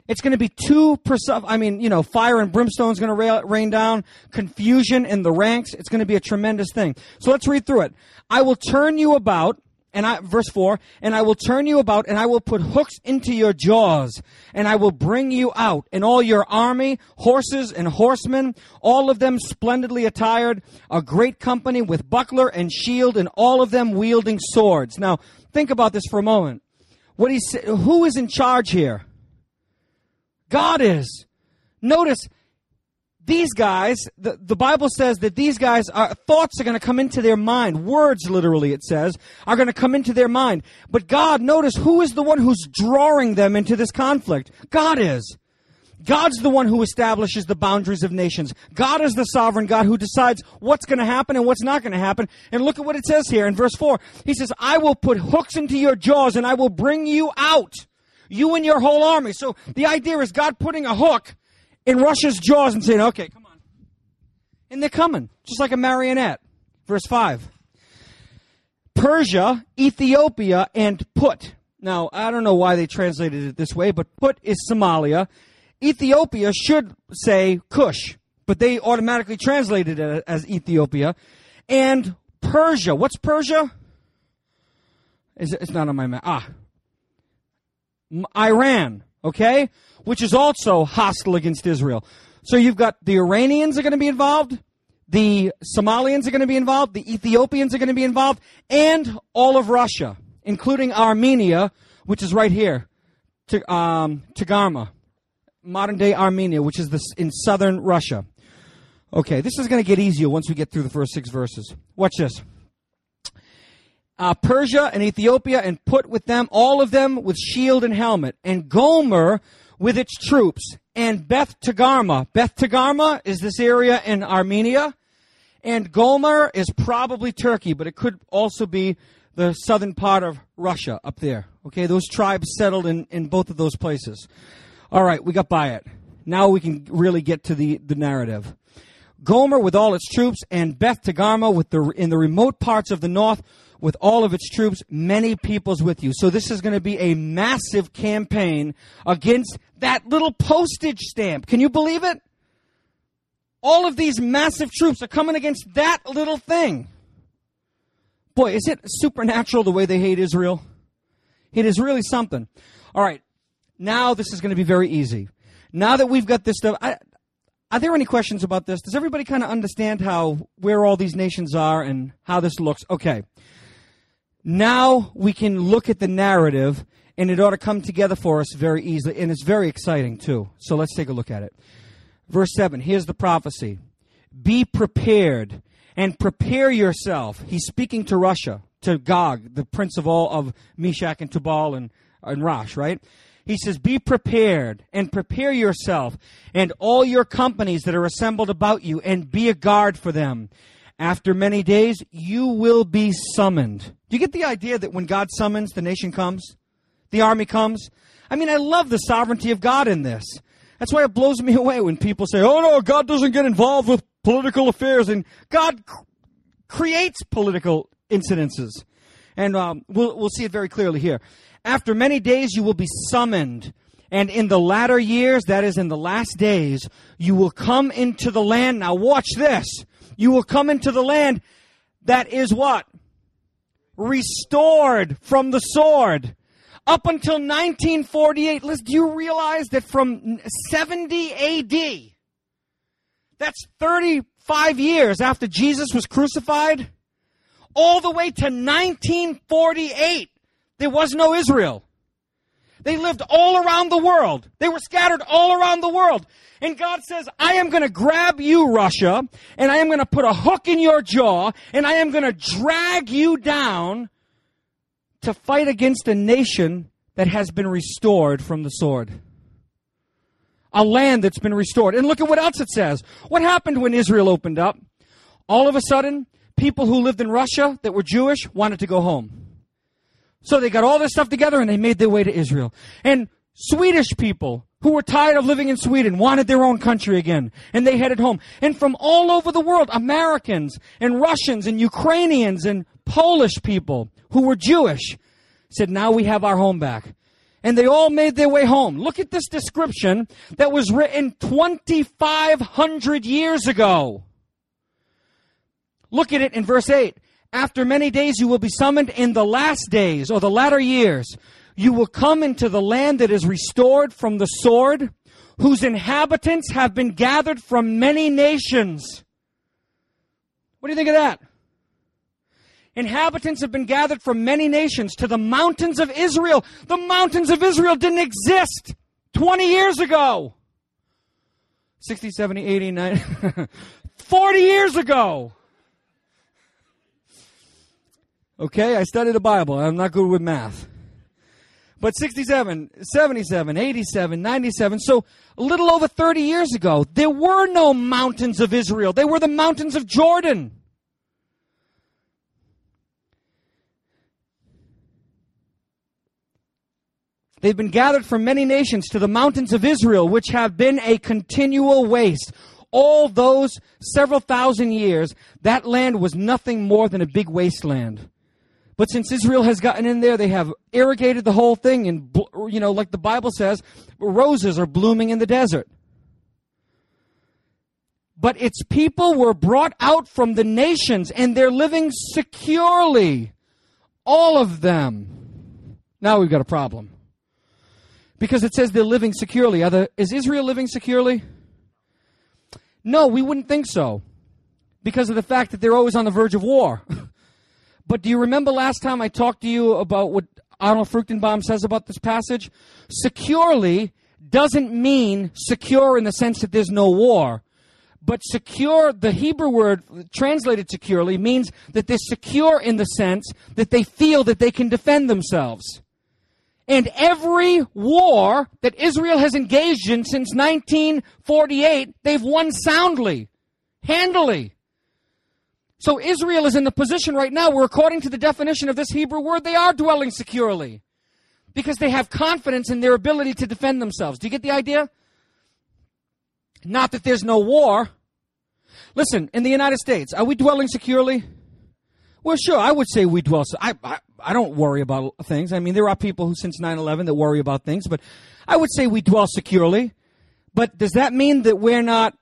It's going to be too, persu- I mean, you know, fire and brimstone is going to ra- rain down, confusion in the ranks. It's going to be a tremendous thing. So let's read through it. I will turn you about, and I, verse four, and I will turn you about, and I will put hooks into your jaws, and I will bring you out, and all your army, horses and horsemen, all of them splendidly attired, a great company with buckler and shield, and all of them wielding swords. Now, think about this for a moment. What he sa- who is in charge here? God is. Notice, these guys, the, the Bible says that these guys, are, thoughts are going to come into their mind. Words, literally, it says, are going to come into their mind. But God, notice, who is the one who's drawing them into this conflict? God is. God's the one who establishes the boundaries of nations. God is the sovereign God who decides what's going to happen and what's not going to happen. And look at what it says here in verse four. He says, I will put hooks into your jaws and I will bring you out. You and your whole army. So the idea is God putting a hook in Russia's jaws and saying, okay, come on. And they're coming, just like a marionette. Verse five. Persia, Ethiopia, and Put. Now, I don't know why they translated it this way, but Put is Somalia. Ethiopia should say Cush, but they automatically translated it as Ethiopia. And Persia. What's Persia? Is it, it's not on my map. Ah. Iran, okay, which is also hostile against Israel. So you've got the Iranians are going to be involved, the Somalians are going to be involved, the Ethiopians are going to be involved, and all of Russia, including Armenia, which is right here, to, um, Tagarma, modern-day Armenia, which is the, in southern Russia. Okay, this is going to get easier once we get through the first six verses. Watch this. Uh, Persia and Ethiopia, and Put with them, all of them with shield and helmet, and Gomer with its troops, and Beth Tagarma. Beth Tagarma is this area in Armenia, and Gomer is probably Turkey, but it could also be the southern part of Russia up there. Okay, those tribes settled in, in both of those places. All right, we got by it. Now we can really get to the, the narrative. Gomer with all its troops, and Beth Tagarma with the in the remote parts of the north, with all of its troops, many peoples with you. So this is going to be a massive campaign against that little postage stamp. Can you believe it? All of these massive troops are coming against that little thing. Boy, is it supernatural the way they hate Israel? It is really something. All right, now this is going to be very easy. Now that we've got this stuff, I, are there any questions about this? Does everybody kind of understand how where all these nations are and how this looks? Okay. Now we can look at the narrative, and it ought to come together for us very easily, and it's very exciting too. So let's take a look at it. Verse seven, here's the prophecy. Be prepared, and prepare yourself. He's speaking to Russia, to Gog, the prince of all of Meshach and Tubal and, and Rosh, right? He says, be prepared, and prepare yourself, and all your companies that are assembled about you, and be a guard for them. After many days, you will be summoned. Do you get the idea that when God summons, the nation comes? The army comes? I mean, I love the sovereignty of God in this. That's why it blows me away when people say, oh no, God doesn't get involved with political affairs. And God c- creates political incidences. And um, we'll, we'll see it very clearly here. After many days, you will be summoned. And in the latter years, that is in the last days, you will come into the land. Now watch this. You will come into the land that is what? Restored from the sword. Up until nineteen forty-eight, listen, do you realize that from seventy A D, that's thirty-five years after Jesus was crucified, all the way to nineteen forty-eight, there was no Israel. They lived all around the world. They were scattered all around the world. And God says, I am going to grab you, Russia, and I am going to put a hook in your jaw, and I am going to drag you down to fight against a nation that has been restored from the sword. A land that's been restored. And look at what else it says. What happened when Israel opened up? All of a sudden, people who lived in Russia that were Jewish wanted to go home. So they got all this stuff together and they made their way to Israel. And Swedish people who were tired of living in Sweden wanted their own country again. And they headed home. And from all over the world, Americans and Russians and Ukrainians and Polish people who were Jewish said, now we have our home back. And they all made their way home. Look at this description that was written twenty-five hundred years ago. Look at it in verse eight. After many days you will be summoned in the last days, or the latter years. You will come into the land that is restored from the sword, whose inhabitants have been gathered from many nations. What do you think of that? Inhabitants have been gathered from many nations to the mountains of Israel. The mountains of Israel didn't exist twenty years ago. sixty, seventy, eighty, ninety, forty years ago. Okay, I studied the Bible. I'm not good with math. But sixty-seven, seventy-seven, eighty-seven, ninety-seven, so a little over thirty years ago, there were no mountains of Israel. They were the mountains of Jordan. They've been gathered from many nations to the mountains of Israel, which have been a continual waste. All those several thousand years, that land was nothing more than a big wasteland. But since Israel has gotten in there, they have irrigated the whole thing, and, you know, like the Bible says, roses are blooming in the desert. But its people were brought out from the nations, and they're living securely. All of them. Now we've got a problem. Because it says they're living securely. Are the, is Israel living securely? No, we wouldn't think so. Because of the fact that they're always on the verge of war. But do you remember last time I talked to you about what Arnold Fruchtenbaum says about this passage? Securely doesn't mean secure in the sense that there's no war. But secure, the Hebrew word translated securely, means that they're secure in the sense that they feel that they can defend themselves. And every war that Israel has engaged in since nineteen forty-eight, they've won soundly, handily. So Israel is in the position right now where, according to the definition of this Hebrew word, they are dwelling securely. Because they have confidence in their ability to defend themselves. Do you get the idea? Not that there's no war. Listen, in the United States, are we dwelling securely? Well, sure, I would say we dwell. I, I, I don't worry about things. I mean, there are people who, since nine eleven, that worry about things. But I would say we dwell securely. But does that mean that we're not,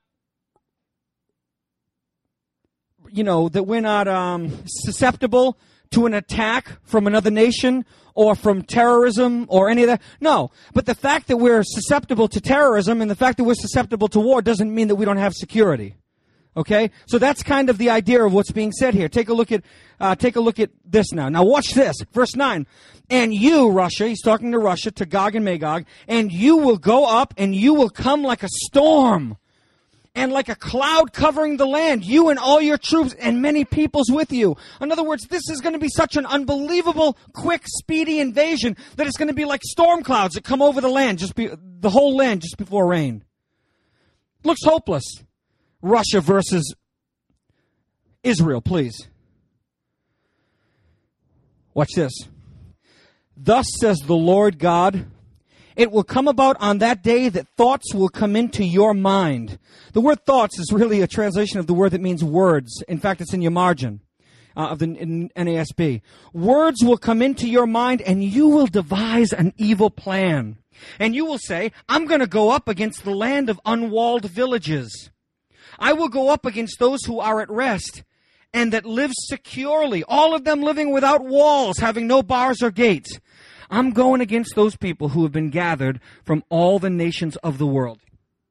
you know, that we're not um, susceptible to an attack from another nation or from terrorism or any of that? No. But the fact that we're susceptible to terrorism and the fact that we're susceptible to war doesn't mean that we don't have security. Okay? So that's kind of the idea of what's being said here. Take a look at uh, take a look at this now. Now watch this. Verse nine. And you, Russia, he's talking to Russia, to Gog and Magog, and you will go up and you will come like a storm and like a cloud covering the land, you and all your troops and many peoples with you. In other words, this is going to be such an unbelievable, quick, speedy invasion that it's going to be like storm clouds that come over the land, just be, the whole land just before rain. Looks hopeless. Russia versus Israel, please. Watch this. Thus says the Lord God, it will come about on that day that thoughts will come into your mind. The word thoughts is really a translation of the word that means words. In fact, it's in your margin uh, of the N A S B. Words will come into your mind and you will devise an evil plan. And you will say, I'm going to go up against the land of unwalled villages. I will go up against those who are at rest and that live securely, all of them living without walls, having no bars or gates. I'm going against those people who have been gathered from all the nations of the world.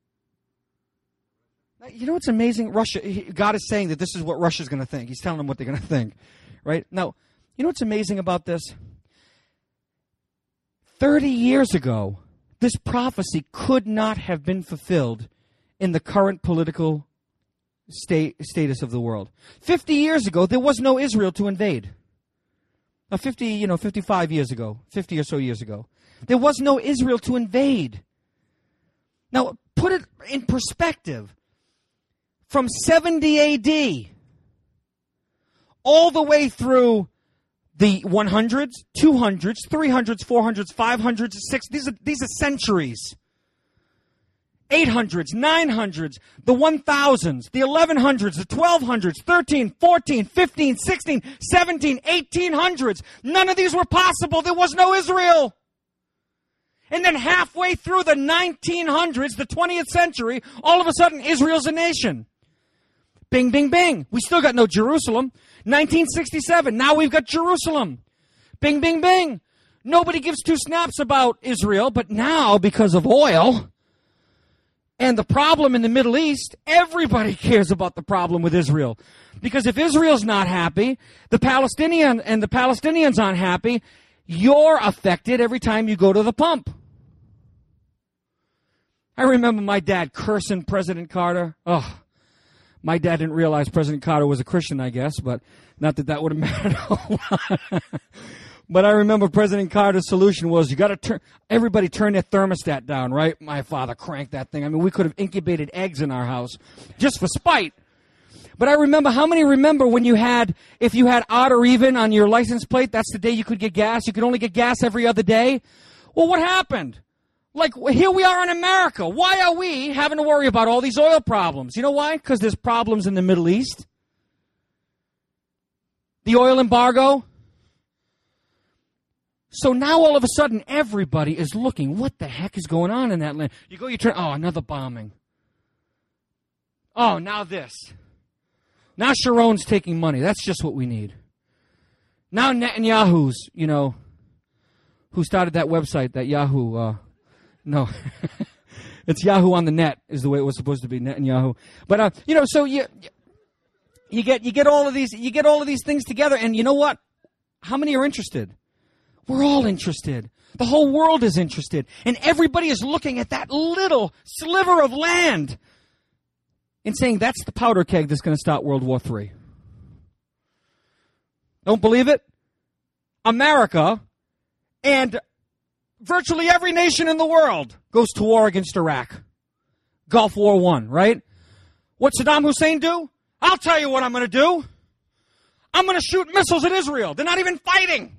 You know what's amazing? Russia, God is saying that this is what Russia's going to think. He's telling them what they're going to think, right? Now, you know what's amazing about this? Thirty years ago, this prophecy could not have been fulfilled in the current political state, status of the world. Fifty years ago, there was no Israel to invade. Now, fifty, you know, fifty-five years ago, fifty or so years ago, there was no Israel to invade. Now, put it in perspective. From seventy A D all the way through the hundreds, two hundreds, three hundreds, four hundreds, five hundreds, six, these are, these are centuries. eight hundreds, nine hundreds, the one thousands, the eleven hundreds, the twelve hundreds, thirteen, fourteen, fifteen, sixteen, seventeen, eighteen hundreds. None of these were possible. There was no Israel. And then halfway through the nineteen hundreds, the twentieth century, all of a sudden Israel's a nation. Bing, bing, bing. We still got no Jerusalem. nineteen sixty-seven, now we've got Jerusalem. Bing, bing, bing. Nobody gives two snaps about Israel, but now, because of oil and the problem in the Middle East, everybody cares about the problem with Israel. Because if Israel's not happy, the Palestinian and the Palestinians aren't happy, you're affected every time you go to the pump. I remember my dad cursing President Carter. Oh, my dad didn't realize President Carter was a Christian, I guess, but not that that would have mattered a lot. But I remember President Carter's solution was, you got to turn, everybody turn their thermostat down, right? My father cranked that thing. I mean, we could have incubated eggs in our house just for spite. But I remember, how many remember when you had, if you had odd or even on your license plate, that's the day you could get gas. You could only get gas every other day. Well, what happened? Like, here we are in America. Why are we having to worry about all these oil problems? You know why? Because there's problems in the Middle East. The oil embargo. So now all of a sudden everybody is looking, what the heck is going on in that land? You go, you turn, oh, another bombing. Oh, now this. Now Sharon's taking money. That's just what we need. Now Netanyahu's, you know, who started that website, that Yahoo, uh, no, it's Yahoo on the net is the way it was supposed to be, Netanyahu. But, uh, you know, so you, you get, you get all of these, you get all of these things together, and you know what? How many are interested? We're all interested. The whole world is interested. And everybody is looking at that little sliver of land and saying, that's the powder keg that's going to start World War Three. Don't believe it? America and virtually every nation in the world goes to war against Iraq. Gulf War One, right? What Saddam Hussein do? I'll tell you what I'm going to do. I'm going to shoot missiles at Israel. They're not even fighting.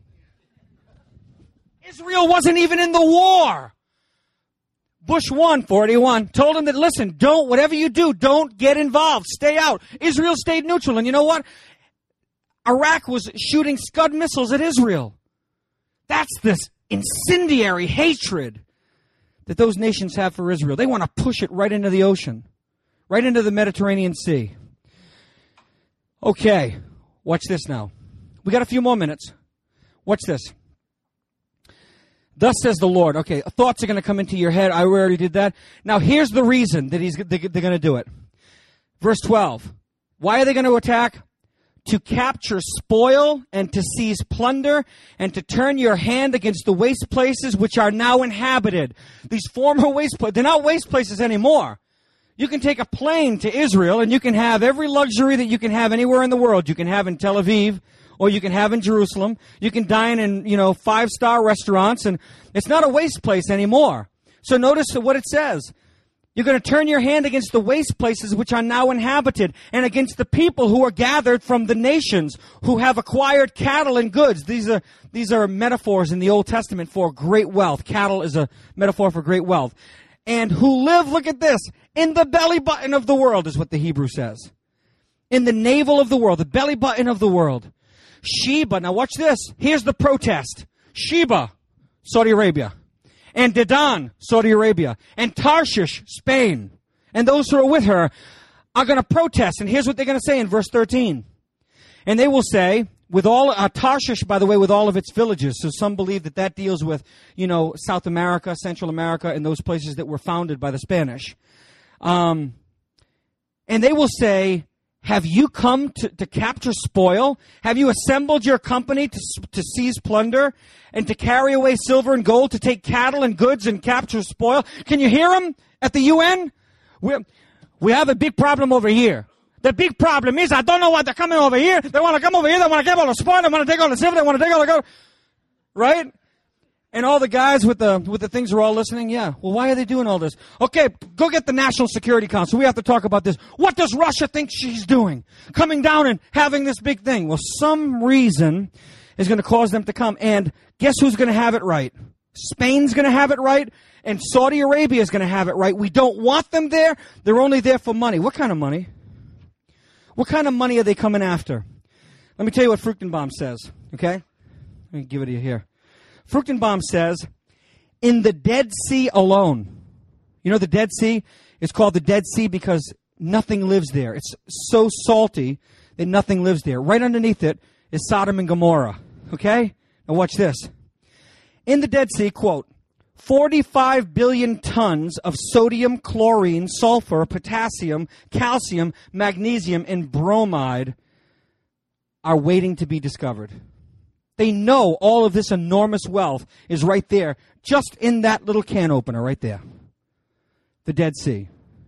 Israel wasn't even in the war. Bush one, forty-one, told him that, listen, don't, whatever you do, don't get involved. Stay out. Israel stayed neutral. And you know what? Iraq was shooting Scud missiles at Israel. That's this incendiary hatred that those nations have for Israel. They want to push it right into the ocean, right into the Mediterranean Sea. Okay, watch this now. We got a few more minutes. Watch this. Thus says the Lord. Okay, thoughts are going to come into your head. I already did that. Now, here's the reason that he's they're going to do it. Verse twelve. Why are they going to attack? To capture spoil and to seize plunder and to turn your hand against the waste places which are now inhabited. These former waste places, they're not waste places anymore. You can take a plane to Israel and you can have every luxury that you can have anywhere in the world. You can have in Tel Aviv, or you can have in Jerusalem. You can dine in, you know, five-star restaurants, and it's not a waste place anymore. So notice what it says. You're going to turn your hand against the waste places which are now inhabited, and against the people who are gathered from the nations, who have acquired cattle and goods. These are, these are metaphors in the Old Testament for great wealth. Cattle is a metaphor for great wealth. And who live, look at this, in the belly button of the world is what the Hebrew says. In the navel of the world, the belly button of the world. Sheba, now watch this. Here's the protest. Sheba, Saudi Arabia. And Dedan, Saudi Arabia. And Tarshish, Spain. And those who are with her are going to protest. And here's what they're going to say in verse thirteen. And they will say, with all, uh, Tarshish, by the way, with all of its villages. So some believe that that deals with, you know, South America, Central America, and those places that were founded by the Spanish. Um, and they will say, have you come to, to capture spoil? Have you assembled your company to, to seize plunder and to carry away silver and gold, to take cattle and goods and capture spoil? Can you hear them at the U N? We we have a big problem over here. The big problem is, I don't know why they're coming over here. They want to come over here. They want to get all the spoil. They want to take all the silver. They want to take all the gold. Right? And all the guys with the with the things are all listening. Yeah. Well, why are they doing all this? Okay, go get the National Security Council. We have to talk about this. What does Russia think she's doing? Coming down and having this big thing. Well, some reason is going to cause them to come. And guess who's going to have it right? Spain's going to have it right. And Saudi Arabia is going to have it right. We don't want them there. They're only there for money. What kind of money? What kind of money are they coming after? Let me tell you what Fruchtenbaum says. Okay? Let me give it to you here. Fruchtenbaum says, In the Dead Sea alone. You know the Dead Sea? It's called the Dead Sea because nothing lives there. It's so salty that nothing lives there. Right underneath it is Sodom and Gomorrah. Okay? Now watch this. In the Dead Sea, quote, forty-five billion tons of sodium, chlorine, sulfur, potassium, calcium, magnesium, and bromide are waiting to be discovered. They know all of this enormous wealth is right there, just in that little can opener right there. The Dead Sea.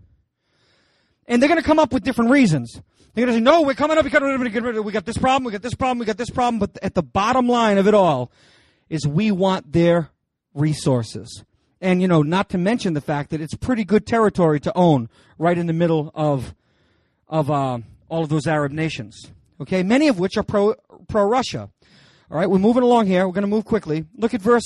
And they're going to come up with different reasons. They're going to say, no, we're coming up, we got we got this problem, we got this problem, we got this problem. But at the bottom line of it all is we want their resources. And, you know, not to mention the fact that it's pretty good territory to own right in the middle of of uh, all of those Arab nations. Okay, many of which are pro, pro-Russia. All right, we're moving along here. We're going to move quickly. Look at verse...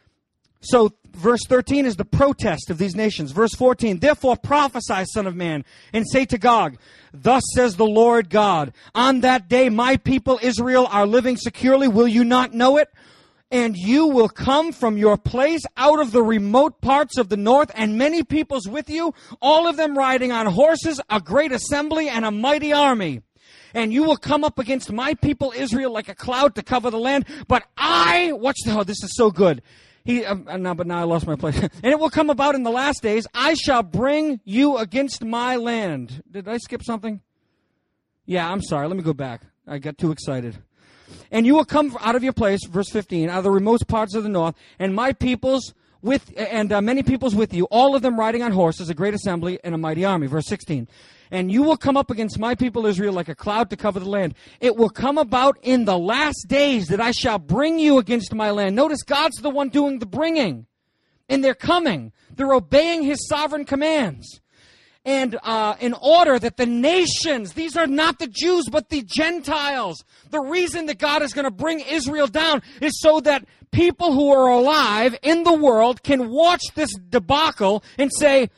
So, verse thirteen is the protest of these nations. Verse fourteen, therefore prophesy, son of man, and say to Gog, thus says the Lord God, on that day my people Israel are living securely. Will you not know it? And you will come from your place out of the remote parts of the north, and many peoples with you, all of them riding on horses, a great assembly, and a mighty army. And you will come up against my people Israel like a cloud to cover the land. But I, watch the, oh, this is so good. He, um, no, but now I lost my place. And it will come about in the last days, I shall bring you against my land. Did I skip something? Yeah, I'm sorry. Let me go back. I got too excited. And you will come out of your place, verse fifteen, out of the remote parts of the north, and my peoples with, and uh, many peoples with you, all of them riding on horses, a great assembly, and a mighty army. Verse sixteen. And you will come up against my people Israel like a cloud to cover the land. It will come about in the last days that I shall bring you against my land. Notice God's the one doing the bringing. And they're coming. They're obeying his sovereign commands. And uh, in order that the nations, these are not the Jews, but the Gentiles. The reason that God is going to bring Israel down is so that people who are alive in the world can watch this debacle and say,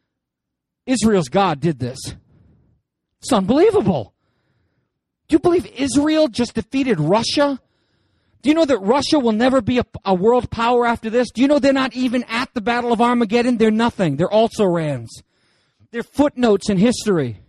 Israel's God did this. It's unbelievable. Do you believe Israel just defeated Russia? Do you know that Russia will never be a, a world power after this? Do you know they're not even at the Battle of Armageddon? They're nothing. They're also rans. They're footnotes in history.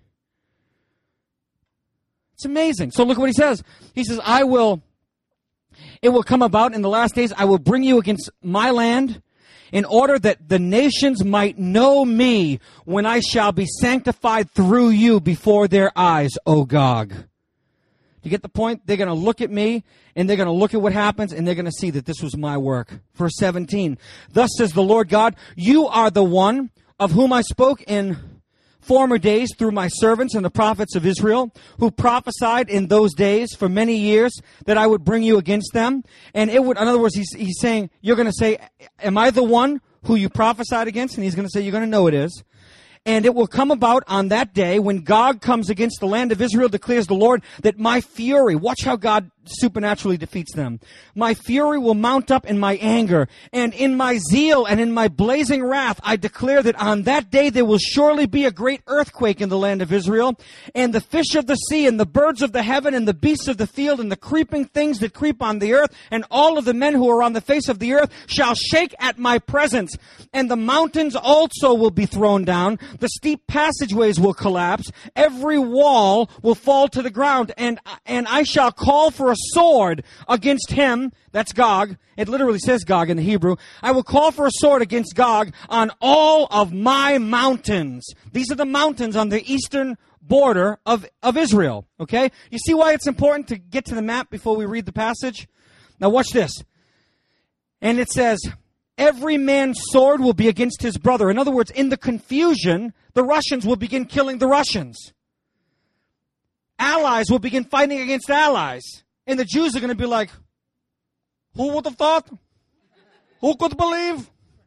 It's amazing. So look what he says. He says, I will, it will come about in the last days, I will bring you against my land, in order that the nations might know me when I shall be sanctified through you before their eyes, O Gog. Do you get the point? They're going to look at me, and they're going to look at what happens, and they're going to see that this was my work. Verse seventeen, thus says the Lord God, you are the one of whom I spoke in former days through my servants and the prophets of Israel, who prophesied in those days for many years that I would bring you against them. And it would, in other words, he's, he's saying, you're going to say, am I the one who you prophesied against? And he's going to say, you're going to know it is. And it will come about on that day when Gog comes against the land of Israel, declares the Lord, that my fury, watch how God supernaturally defeats them. My fury will mount up in my anger, and in my zeal and in my blazing wrath, I declare that on that day there will surely be a great earthquake in the land of Israel, and the fish of the sea, and the birds of the heaven, and the beasts of the field, and the creeping things that creep on the earth, and all of the men who are on the face of the earth shall shake at my presence, and the mountains also will be thrown down, the steep passageways will collapse, every wall will fall to the ground, and, and I shall call for a sword against him, that's Gog, it literally says Gog in the Hebrew, I will call for a sword against Gog on all of my mountains. These are the mountains on the eastern border of, of Israel, okay? You see why it's important to get to the map before we read the passage? Now watch this. And it says, every man's sword will be against his brother. In other words, in the confusion, the Russians will begin killing the Russians. Allies will begin fighting against allies. And the Jews are going to be like, who would have thought? Who could believe?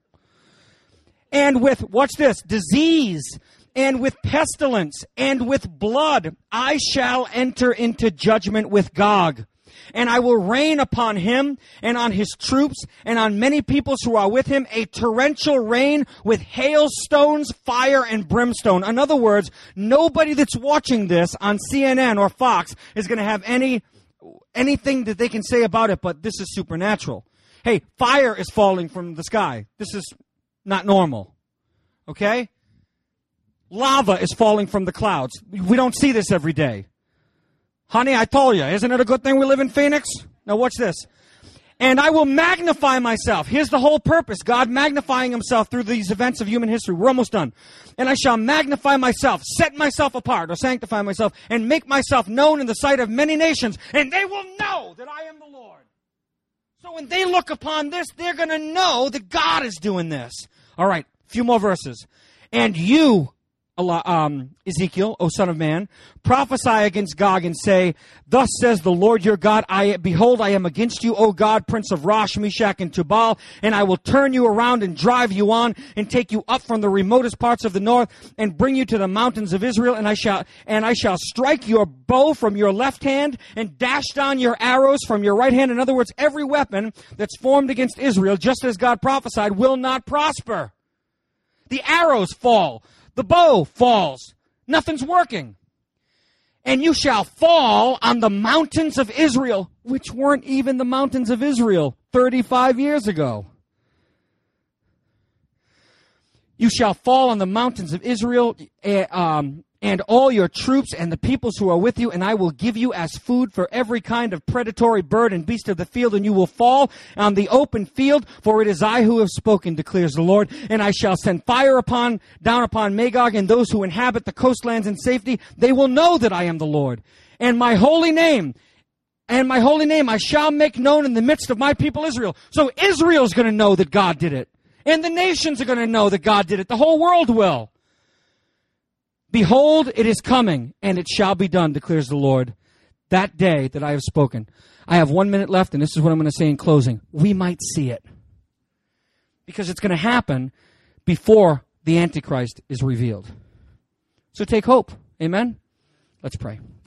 And with, watch this, disease, and with pestilence, and with blood, I shall enter into judgment with Gog. And I will rain upon him, and on his troops, and on many peoples who are with him, a torrential rain with hailstones, fire, and brimstone. In other words, nobody that's watching this on C N N or Fox is going to have any anything that they can say about it, but this is supernatural. Hey, fire is falling from the sky. This is not normal. Okay? Lava is falling from the clouds. We don't see this every day. Honey, I told you, isn't it a good thing we live in Phoenix? Now watch this. And I will magnify myself. Here's the whole purpose. God magnifying himself through these events of human history. We're almost done. And I shall magnify myself, set myself apart, or sanctify myself, and make myself known in the sight of many nations. And they will know that I am the Lord. So when they look upon this, they're going to know that God is doing this. All right, a few more verses. And you, Um, Ezekiel, O son of man, prophesy against Gog and say, thus says the Lord your God, I behold, I am against you, O God, prince of Rosh, Meshach, and Tubal, and I will turn you around and drive you on and take you up from the remotest parts of the north and bring you to the mountains of Israel, and I shall and I shall strike your bow from your left hand and dash down your arrows from your right hand. In other words, every weapon that's formed against Israel, just as God prophesied, will not prosper. The arrows fall. The bow falls. Nothing's working. And you shall fall on the mountains of Israel, which weren't even the mountains of Israel thirty-five years ago. You shall fall on the mountains of Israel, uh, um, and all your troops and the peoples who are with you, and I will give you as food for every kind of predatory bird and beast of the field, and you will fall on the open field, for it is I who have spoken, declares the Lord. And I shall send fire upon down upon Magog and those who inhabit the coastlands in safety. They will know that I am the Lord. And my holy name, and my holy name I shall make known in the midst of my people Israel. So Israel's going to know that God did it. And the nations are going to know that God did it. The whole world will. Behold, it is coming, and it shall be done, declares the Lord, that day that I have spoken. I have one minute left, and this is what I'm going to say in closing. We might see it. Because it's going to happen before the Antichrist is revealed. So take hope. Amen? Let's pray.